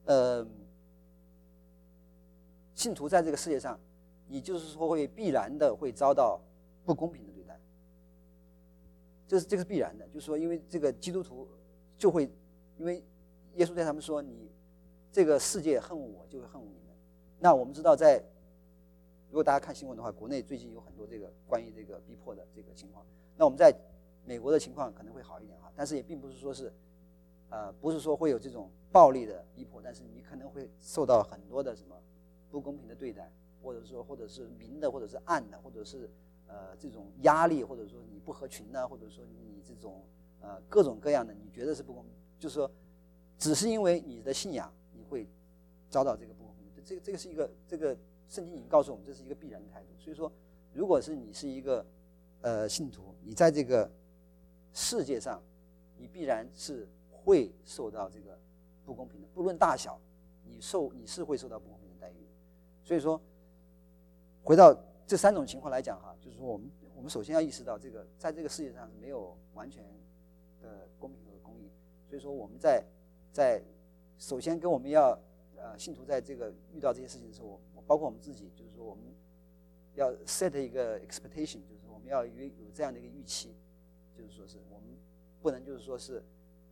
信徒在这个世界上，你就是说会必然的会遭到不公平的对待。这个是必然的，就是说，因为这个基督徒就会，因为耶稣对他们说：“你这个世界恨恶我，就会恨恶你们。”那我们知道，如果大家看新闻的话，国内最近有很多这个关于这个逼迫的这个情况。那我们在美国的情况可能会好一点哈，但是也并不是说是，不是说会有这种暴力的逼迫，但是你可能会受到很多的什么不公平的对待，或者是明的，或者是暗的，或者是。这种压力，或者说你不合群呢，或者说你这种各种各样的，你觉得是不公平，就是说，只是因为你的信仰，你会遭到这个不公平。这个是一个这个圣经已经告诉我们，这是一个必然的态度。所以说，如果是你是一个信徒，你在这个世界上，你必然是会受到这个不公平的，不论大小，你是会受到不公平的待遇。所以说，回到这3种情况来讲哈，就是说我们首先要意识到在这个世界上是没有完全的公平和公义，所以说我们在首先跟我们要信徒在这个遇到这些事情的时候，包括我们自己，就是说我们要 set 一个 expectation， 就是说我们要有这样的一个预期，就是说是我们不能就是说是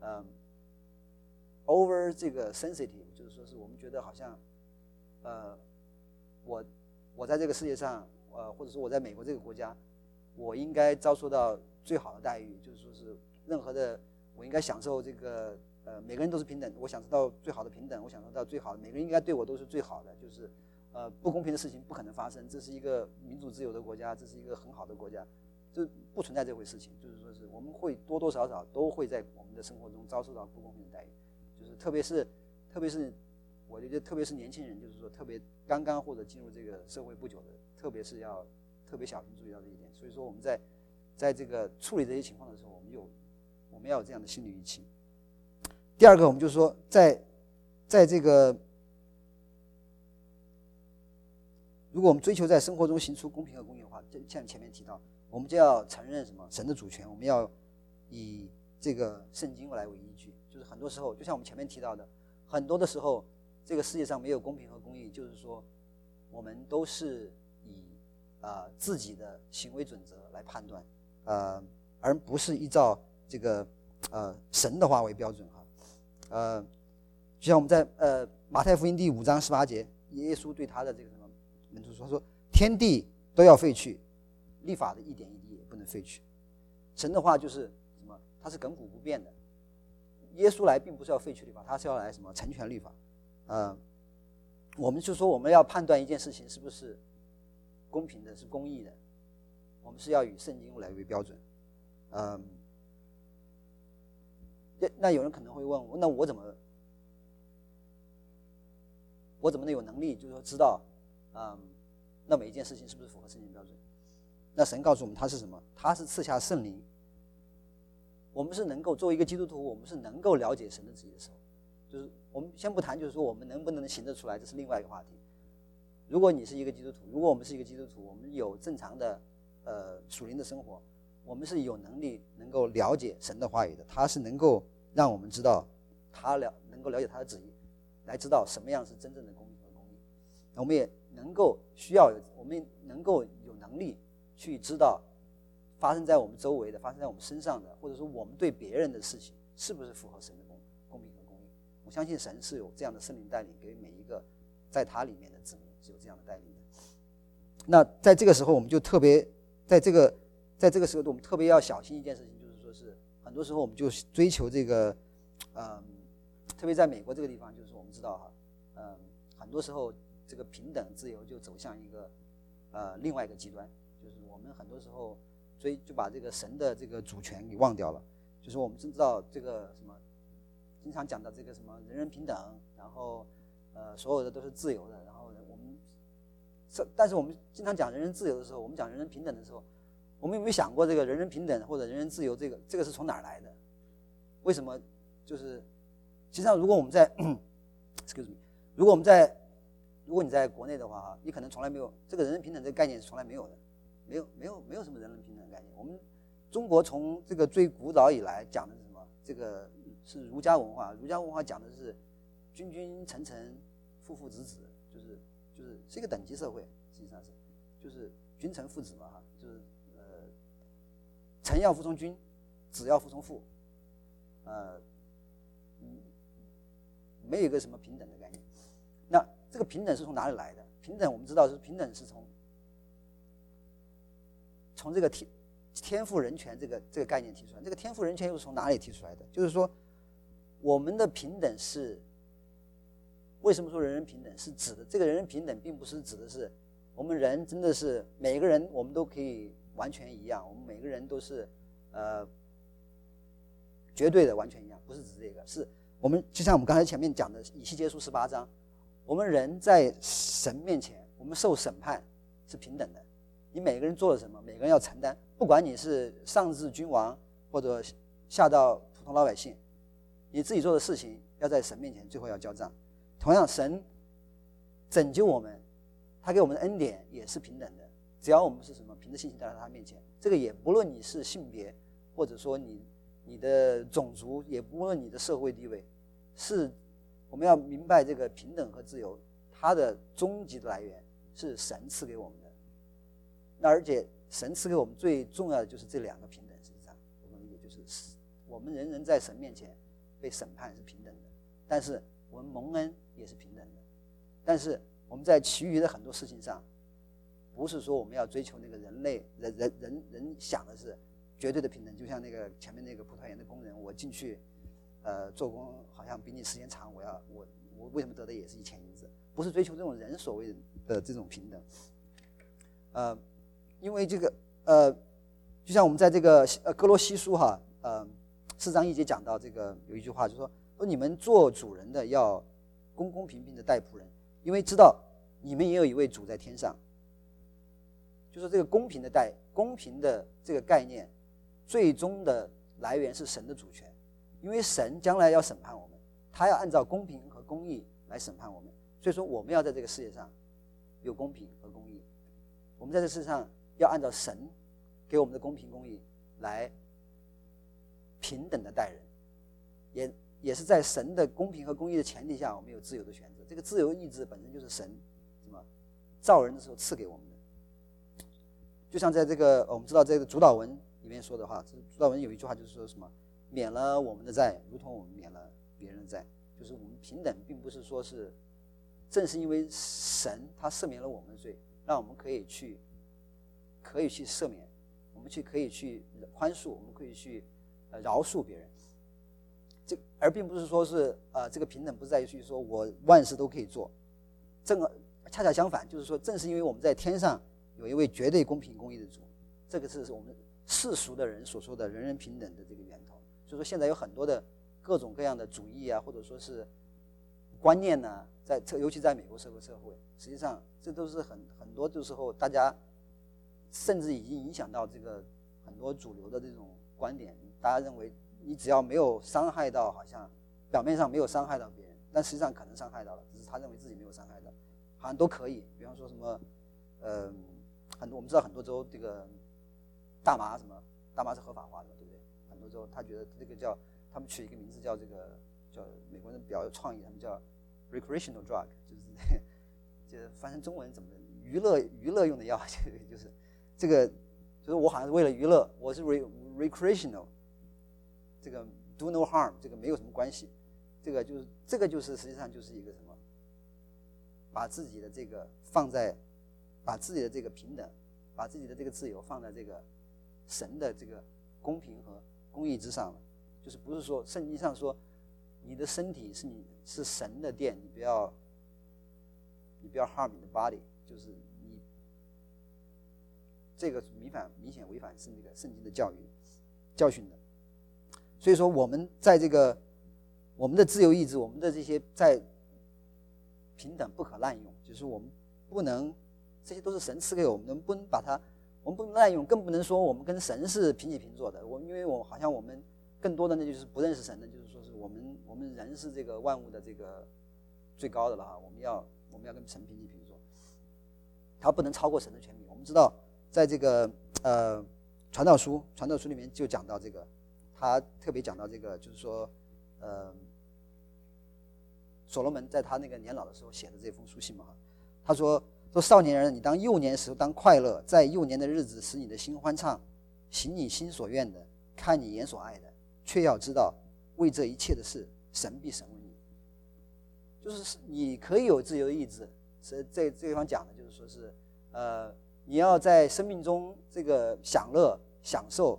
over 这个 sensitive， 就是说是我们觉得好像我在这个世界上或者说我在美国这个国家，我应该遭受到最好的待遇，就是说是任何的我应该享受这个每个人都是平等，我享受到最好的平等，我享受到最好的，每个人应该对我都是最好的，就是不公平的事情不可能发生，这是一个民主自由的国家，这是一个很好的国家，就不存在这回事情，就是说是我们会多多少少都会在我们的生活中遭受到不公平的待遇，就是特别是我觉得特别是年轻人，就是说特别刚刚或者进入这个社会不久的，特别是要特别小心注意到这一点。所以说我们在这个处理这些情况的时候，我们要有这样的心理预期。第二个，我们就是说在这个如果我们追求在生活中行出公平和公义的话，就像前面提到，我们就要承认什么神的主权，我们要以这个圣经来为依据。就是很多时候，就像我们前面提到的，很多的时候这个世界上没有公平和公义，就是说我们都是以自己的行为准则来判断，而不是依照这个神的话为标准哈。就像我们在马太福音第5章18节，耶稣对他的这个什么门徒说，天地都要废去，律法的一点一滴也不能废去。神的话就是什么？它是亘古不变的。耶稣来并不是要废去律法，他是要来什么？成全律法。我们就说我们要判断一件事情是不是公平的，是公义的，我们是要以圣经来为标准。那有人可能会问我，那我怎么能有能力，就是说知道，那每一件事情是不是符合圣经标准？那神告诉我们，他是什么？他是赐下圣灵。我们是能够作为一个基督徒，我们是能够了解神的旨意的时候，就是我们先不谈，就是说我们能不能行得出来，这是另外一个话题。如果你是一个基督徒，如果我们是一个基督徒，我们有正常的属灵的生活，我们是有能力能够了解神的话语的，他是能够让我们知道能够了解他的旨意，来知道什么样是真正的公平和公义。我们也能够我们能够有能力去知道发生在我们周围的，发生在我们身上的，或者说我们对别人的事情是不是符合神的公平和公义。我相信神是有这样的圣灵带领给每一个在他里面的子民，是有这样的带领的。那在这个时候我们就特别在这个时候我们特别要小心一件事情，就是说是很多时候我们就追求这个特别在美国这个地方，就是我们知道哈，很多时候这个平等自由就走向一个另外一个极端，就是我们很多时候就把这个神的这个主权给忘掉了。就是我们知道这个什么经常讲到这个什么人人平等，然后所有的都是自由的，然后但是我们经常讲人人自由的时候，我们讲人人平等的时候，我们有没有想过这个人人平等或者人人自由这个是从哪儿来的？为什么？就是实际上如果我们在excuse me， 如果你在国内的话，你可能从来没有这个人人平等这个概念是从来没有的，没有什么人人平等的概念。我们中国从这个最古早以来讲的是什么？这个是儒家文化，儒家文化讲的是君君臣臣父父子子，是一个等级社会，实际上是就是君臣父子嘛哈，就是臣要服从君，子要服从父，没有一个什么平等的概念。那这个平等是从哪里来的？平等我们知道是平等是从这个天赋人权这个概念提出来。这个天赋人权又是从哪里提出来的？就是说我们的平等是为什么说人人平等？是指的这个人人平等并不是指的是我们人真的是每个人我们都可以完全一样，我们每个人都是绝对的完全一样，不是指这个，是我们就像我们刚才前面讲的以西结书18章，我们人在神面前我们受审判是平等的，你每个人做了什么每个人要承担，不管你是上至君王或者下到普通老百姓，你自己做的事情要在神面前最后要交账。同样神拯救我们，他给我们的恩典也是平等的， 只要我们是什么凭着信心来到他面前，这个也不论你是性别，或者说你的种族，也不论你的社会地位，是我们要明白这个平等和自由，它的终极的来源是神赐给我们的。那而且神赐给我们最重要的就是这两个平等，实际上我们理解就是我们人人在神面前被审判是平等的，但是我们蒙恩也是平等的。但是我们在其余的很多事情上，不是说我们要追求那个人想的是绝对的平等，就像那个前面那个葡萄园的工人，我进去做工好像比你时间长，我为什么得的也是1000银子？不是追求这种人所谓的这种平等。因为这个就像我们在这个哥罗西书哈4章1节讲到这个有一句话，就是说你们做主人的要公公平平的待仆人，因为知道你们也有一位主在天上。就说这个公平的这个概念，最终的来源是神的主权，因为神将来要审判我们，他要按照公平和公义来审判我们，所以说我们要在这个世界上有公平和公义，我们在这世界上要按照神给我们的公平公义来平等的待人，也是在神的公平和公义的前提下，我们有自由的选择。这个自由意志本身就是神造人的时候赐给我们的。就像在这个我们知道这个主导文里面说的话，主导文有一句话就是说什么，免了我们的债，如同我们免了别人的债。就是我们平等，并不是说是正是因为神他赦免了我们的罪，让我们可以去赦免，我们可以去宽恕，我们可以去饶恕别人。而并不是说是这个平等不在于说我万事都可以做，恰恰相反，就是说正是因为我们在天上有一位绝对公平公义的主，这个是我们世俗的人所说的人人平等的这个源头。所以说现在有很多的各种各样的主义啊，或者说是观念呢，尤其在美国社会，实际上这都是很多的时候，大家甚至已经影响到这个很多主流的这种观点。大家认为你只要没有伤害到，好像表面上没有伤害到别人，但实际上可能伤害到了，只是他认为自己没有伤害到，好像都可以。比方说什么很多我们知道很多州这个大麻是合法化的，对不对？很多州他觉得这个他们取一个名字叫美国人比较有创意，他们叫 recreational drug， 就是翻成中文怎么娱乐用的药，就是这个就是我好像是为了娱乐，我是 recreational， 这个 do no harm， 这个没有什么关系，这个就是实际上就是一个什么，把自己的这个平等，把自己的这个自由放在这个神的这个公平和公义之上了。就是不是说圣经上说你的身体是神的殿，你不要 harm 你的 body， 就是你这个明显违反是那个圣经的教训的。所以说我们在这个我们的自由意志，我们的这些在平等不可滥用，就是我们不能，这些都是神赐给我们的，我们不能滥用，更不能说我们跟神是平起平坐的。因为好像我们更多的那就是不认识神的，就是说是我们人是这个万物的这个最高的了哈，我们要跟神平起平坐，他不能超过神的权柄。我们知道在这个传道书里面就讲到这个，他特别讲到这个，就是说所罗门在他那个年老的时候写的这封书信嘛，他说少年人，你当幼年时当快乐，在幼年的日子使你的心欢畅，行你心所愿的，看你眼所爱的，却要知道为这一切的事，神必审问你。就是你可以有自由意志，这地方讲的就是说是你要在生命中这个享乐享受，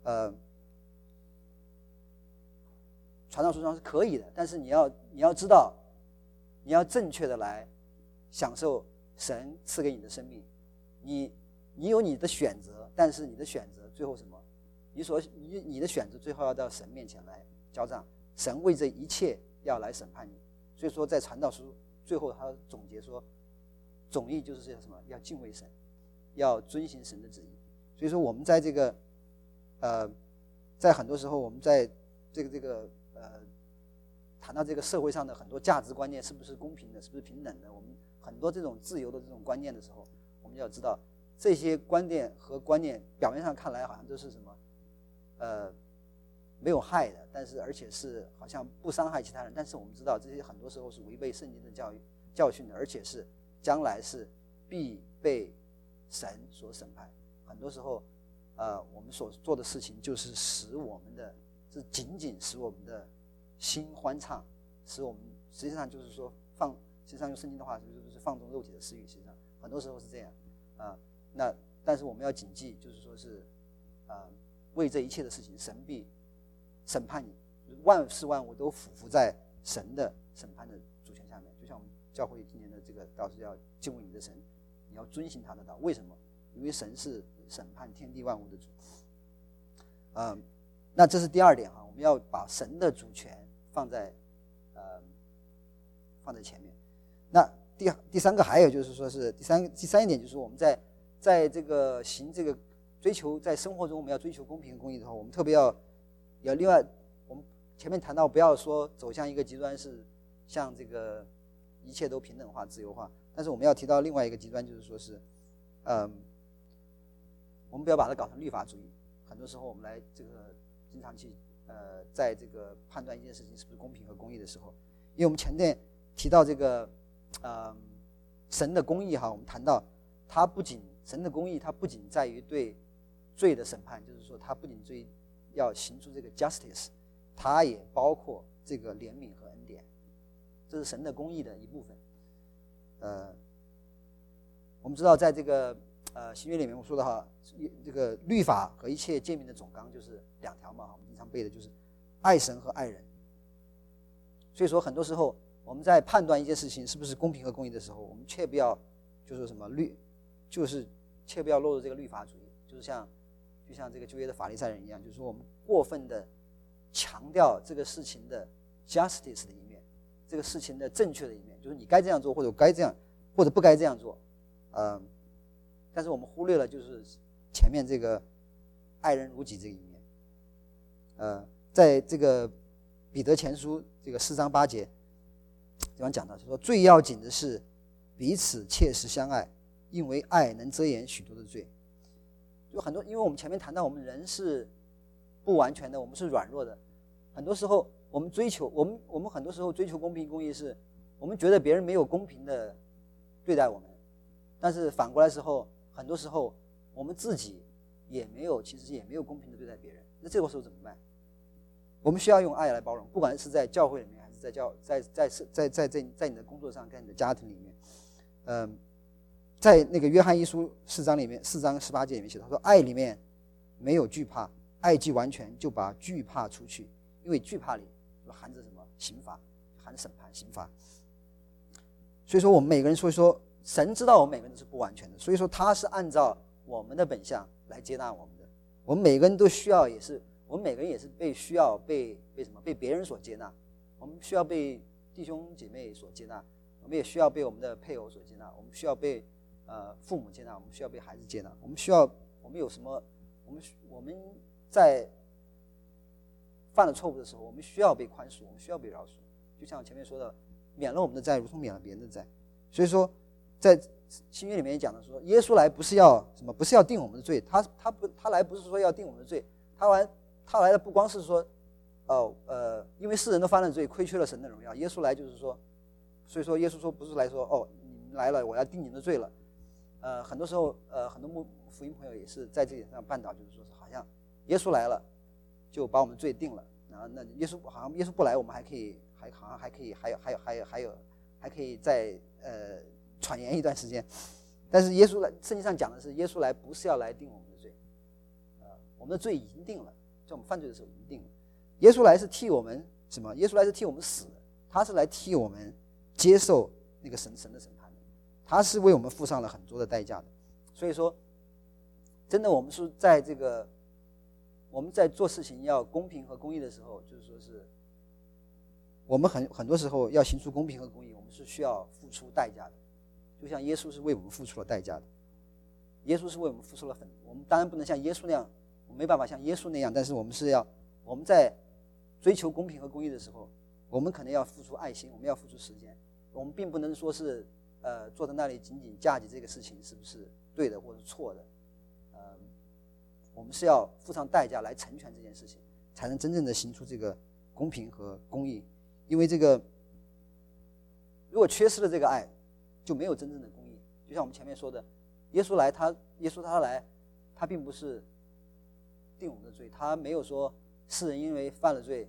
传道书上是可以的，但是你要知道，你要正确的来享受神赐给你的生命。你有你的选择，但是你的选择最后什么？你的选择最后要到神面前来交账，神为这一切要来审判你。所以说在传道书最后他总结说，总意就是什么？要敬畏神，要遵行神的旨意。所以说我们在这个在很多时候我们在这个谈到这个社会上的很多价值观念是不是公平的，是不是平等的，我们很多这种自由的这种观念的时候，我们要知道这些观点和观念表面上看来好像都是什么没有害的，但是而且是好像不伤害其他人，但是我们知道这些很多时候是违背圣经的教训的，而且是将来是必被神所审判。很多时候我们所做的事情就是仅仅使我们的心欢畅，使我们实际上就是说实际上用圣经的话就是放纵肉体的私欲，实际上很多时候是这样那但是我们要谨记，就是说是为这一切的事情，神必审判你，万事万物都俯伏在神的审判的主权下面。就像我们教会今年的这个道是要敬畏你的神，你要遵行他的道。为什么？因为神是审判天地万物的主。那这是第二点我们要把神的主权放在前面。那第三个还有就是说是第三一点，就是我们在这个追求，在生活中我们要追求公平和公义的时候，我们特别要另外，我们前面谈到不要说走向一个极端，是像这个一切都平等化、自由化，但是我们要提到另外一个极端，就是说是我们不要把它搞成律法主义。很多时候我们来这个经常去在这个判断一件事情是不是公平和公义的时候，因为我们前面提到这个神的公义我们谈到神的公义它不仅在于对罪的审判，就是说它不仅要行出这个 justice， 它也包括这个怜悯和恩典，这是神的公义的一部分。我们知道在这个新约里面我说的这个律法和一切诫命的总纲就是2条嘛，我们经常背的就是爱神和爱人。所以说很多时候我们在判断一件事情是不是公平和公义的时候，我们切不要就是什么就是切不要落入这个律法主义，就像这个旧约的法利赛人一样，就是说我们过分的强调这个事情的 justice 的一面，这个事情的正确的一面，就是你该这样做或者该这样或者不该这样做，但是我们忽略了就是前面这个爱人如己这一面。在这个彼得前书这个4章8节地方讲到，说最要紧的是彼此切实相爱，因为爱能遮掩许多的罪。就很多，因为我们前面谈到我们人是不完全的，我们是软弱的，很多时候我们很多时候追求公平公义，是我们觉得别人没有公平的对待我们，但是反过来时候，很多时候我们自己其实也没有公平的对待别人。那这个时候怎么办？我们需要用爱来包容，不管是在教会里面，还是在你的工作上，跟你的家庭里面。在那个约翰一书4章18节里面写，他说爱里面没有惧怕，爱既完全，就把惧怕除去，因为惧怕里含着什么？刑罚，含着审判刑罚。所以说我们每个人，所以说神知道我们每个人都是不完全的，所以说他是按照我们的本相来接纳我们的。我们每个人都需要，我们每个人也是需要被别人所接纳。我们需要被弟兄姐妹所接纳，我们也需要被我们的配偶所接纳，我们需要被父母接纳，我们需要被孩子接纳，我们有什么？我们在犯了错误的时候，我们需要被宽恕，我们需要被饶恕。就像前面说的，免了我们的债，如同免了别人的债。所以说，在新约里面也讲的说，耶稣来不是要什么？不是要定我们的罪，他来不是说要定我们的罪，他来的不光是说，因为世人都犯了罪，亏缺了神的荣耀。耶稣来就是说，所以说耶稣说不是来说你们来了，我要定你们的罪了。很多时候很多福音朋友也是在这点上绊倒，就是说是好像耶稣来了就把我们罪定了，然后那耶稣不来，我们还可以再喘言一段时间。但是耶稣来，圣经上讲的是耶稣来不是要来定我们的罪，我们的罪已经定了，在我们犯罪的时候已经定了。耶稣来是替我们什么？耶稣来是替我们死的，他是来替我们接受那个神的审判的，他是为我们付上了很多的代价的。所以说真的我们是在这个我们在做事情要公平和公义的时候，就是说是我们很多时候要行出公平和公义，我们是需要付出代价的。就像耶稣是为我们付出了代价的，耶稣是为我们付出了我们当然不能像耶稣那样，我们没办法像耶稣那样，但是我们在追求公平和公义的时候，我们可能要付出爱心，我们要付出时间，我们并不能说是坐在那里仅仅价值这个事情是不是对的或者错的，我们是要付上代价来成全这件事情，才能真正的行出这个公平和公义。因为这个如果缺失了这个爱，就没有真正的公义。就像我们前面说的，耶稣来，他来，他并不是定我们的罪，他没有说世人因为犯了罪，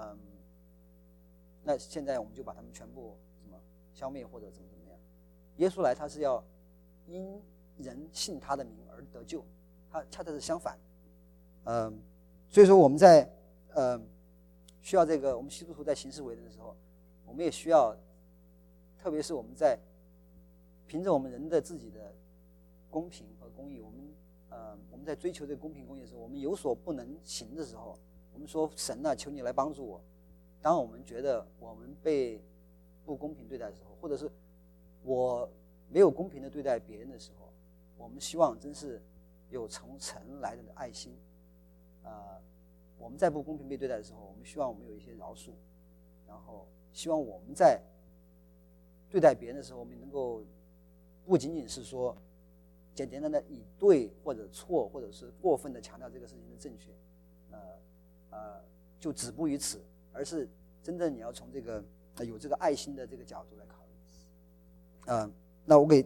那现在我们就把他们全部什么消灭或者怎么样。耶稣来，他是要因人信他的名而得救，他恰恰是相反。所以说我们在需要这个，我们基督徒在行事为人的时候，我们也需要，特别是我们在凭着我们人的自己的公平和公义，我们在追求这个公平公义的时候，我们有所不能行的时候，我们说神啊，求你来帮助我。当我们觉得我们被不公平对待的时候，或者是我没有公平的对待别人的时候，我们希望真是有从神来的爱心。我们在不公平被对待的时候，我们希望我们有一些饶恕，然后希望我们在对待别人的时候，我们能够不仅仅是说简单的以对或者错，或者是过分的强调这个事情的正确，就止步于此，而是真正你要从这个有这个爱心的这个角度来考虑。那我给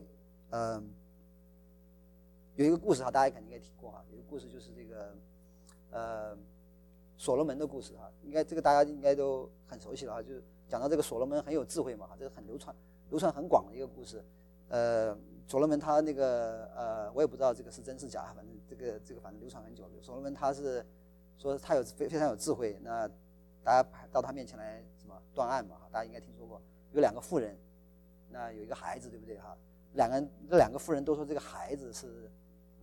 有一个故事大家肯定应该听过有一个故事就是这个所罗门的故事应该这个大家应该都很熟悉了就是讲到这个所罗门很有智慧嘛这个很流传很广的一个故事。所罗门他那个我也不知道这个是真是假，反正这个反正流传很久了。所罗门他是说他非常有智慧，那大家到他面前来什么断案嘛，大家应该听说过，有两个妇人，那有一个孩子，对不对这两个妇人都说这个孩子是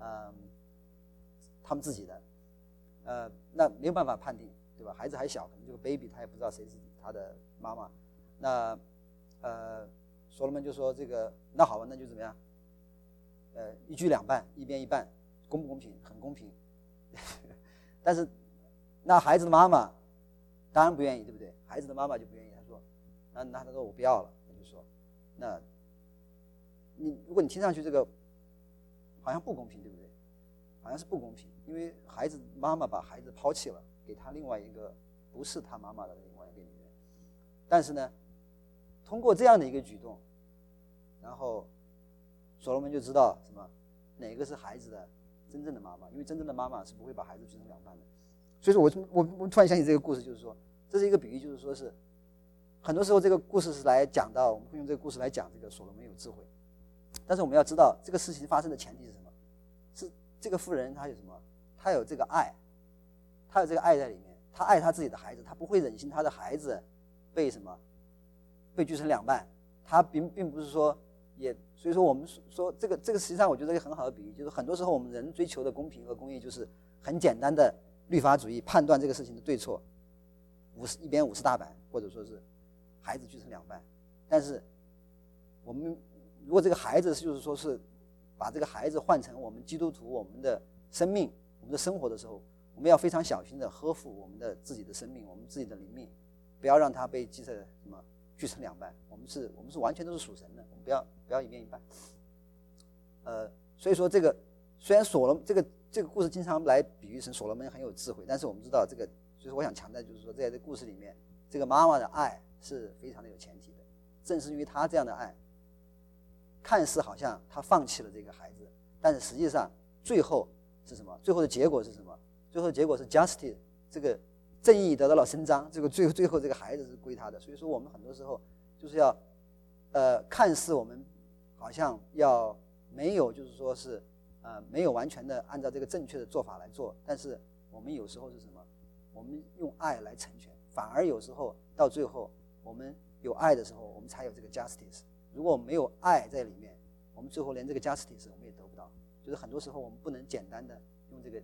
他们自己的，那没有办法判定，对吧？孩子还小，可能这个 baby 他也不知道谁是他的妈妈。那所罗门就说这个那好吧，那就怎么样？一锯两半，一边一半，公不公平？很公平。但是那孩子的妈妈当然不愿意，对不对？孩子的妈妈就不愿意，他说那他说我不要了，他就说那如果你听上去这个好像不公平，对不对？好像是不公平，因为孩子妈妈把孩子抛弃了，给他另外一个不是他妈妈的另外一个女人。但是呢，通过这样的一个举动，然后所罗门就知道什么哪个是孩子的真正的妈妈，因为真正的妈妈是不会把孩子锯成两半的。所以说我突然想起这个故事，就是说这是一个比喻，就是说是很多时候这个故事是来讲到，我们会用这个故事来讲这个所罗门有智慧。但是我们要知道这个事情发生的前提是什么？是这个妇人她有什么？她有这个爱，她有这个爱在里面，她爱她自己的孩子，她不会忍心她的孩子被什么？被锯成两半。她并不是说所以说我们说这个实际上我觉得一个很好的比喻，就是很多时候我们人追求的公平和公义就是很简单的律法主义，判断这个事情的对错，一边50大板，或者说是孩子锯成两半。但是我们如果这个孩子就是说是把这个孩子换成我们基督徒我们的生命我们的生活的时候，我们要非常小心的呵护我们的自己的生命，我们自己的灵命，不要让它被锯成两半。我们是完全都是属神的，我们不要一边一半。所以说这个虽然这个故事经常来比喻成所罗门很有智慧，但是我们知道这个，就是我想强调就是说，在这个故事里面，这个妈妈的爱是非常的有前提的。正是因为她这样的爱，看似好像她放弃了这个孩子，但是实际上最后是什么？最后的结果是什么？最后的结果是 justice， 这个正义得到了伸张，这个最后这个孩子是归他的。所以说我们很多时候就是要看似我们好像要没有就是说是没有完全的按照这个正确的做法来做，但是我们有时候是什么？我们用爱来成全，反而有时候到最后我们有爱的时候，我们才有这个 justice。如果我们没有爱在里面，我们最后连这个 justice 我们也得不到。就是很多时候我们不能简单的用这个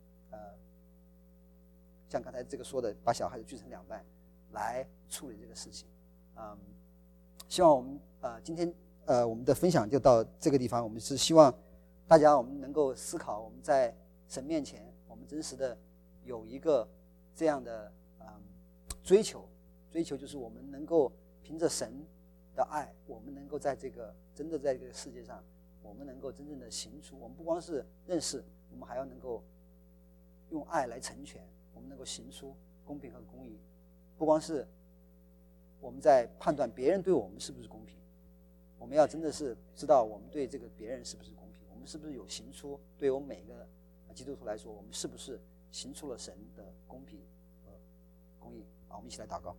像刚才这个说的，把小孩子锯成两半来处理这个事情。希望我们今天我们的分享就到这个地方。我们是希望大家我们能够思考，我们在神面前，我们真实的有一个这样的追求就是我们能够凭着神的爱，我们能够在这个真的在这个世界上，我们能够真正的行出，我们不光是认识，我们还要能够用爱来成全，我们能够行出公平和公义。不光是我们在判断别人对我们是不是公平，我们要真的是知道我们对这个别人是不是公平，我们是不是有行出，对我们每个基督徒来说，我们是不是行出了神的公平和公义。好，我们一起来祷告。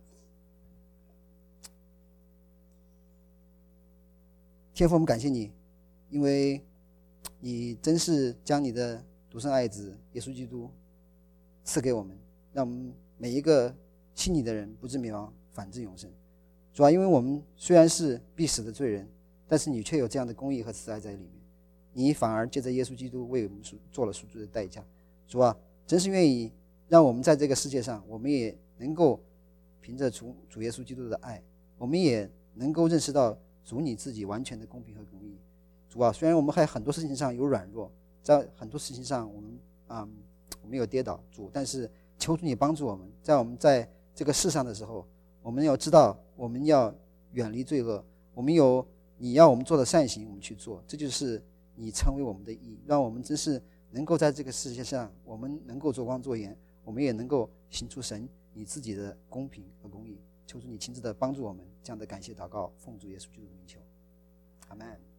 天父，我们感谢你，因为你真是将你的独生爱子耶稣基督赐给我们，让我们每一个信你的人不至灭亡，反至永生。主啊，因为我们虽然是必死的罪人，但是你却有这样的公义和慈爱在里面，你反而借着耶稣基督为我们做了赎罪的代价。主啊，真是愿意让我们在这个世界上，我们也能够凭着主耶稣基督的爱，我们也能够认识到主你自己完全的公平和公义。主啊，虽然我们在很多事情上有软弱，在很多事情上我们有跌倒，主，但是求主你帮助我们，在我们在这个世上的时候，我们要知道我们要远离罪恶，我们有你要我们做的善行，我们去做，这就是你成为我们的义，让我们真是能够在这个世界上，我们能够做光做盐，我们也能够行出神你自己的公平和公义。求主你亲自的帮助我们，这样的感谢祷告，奉主耶稣基督的名求，阿们。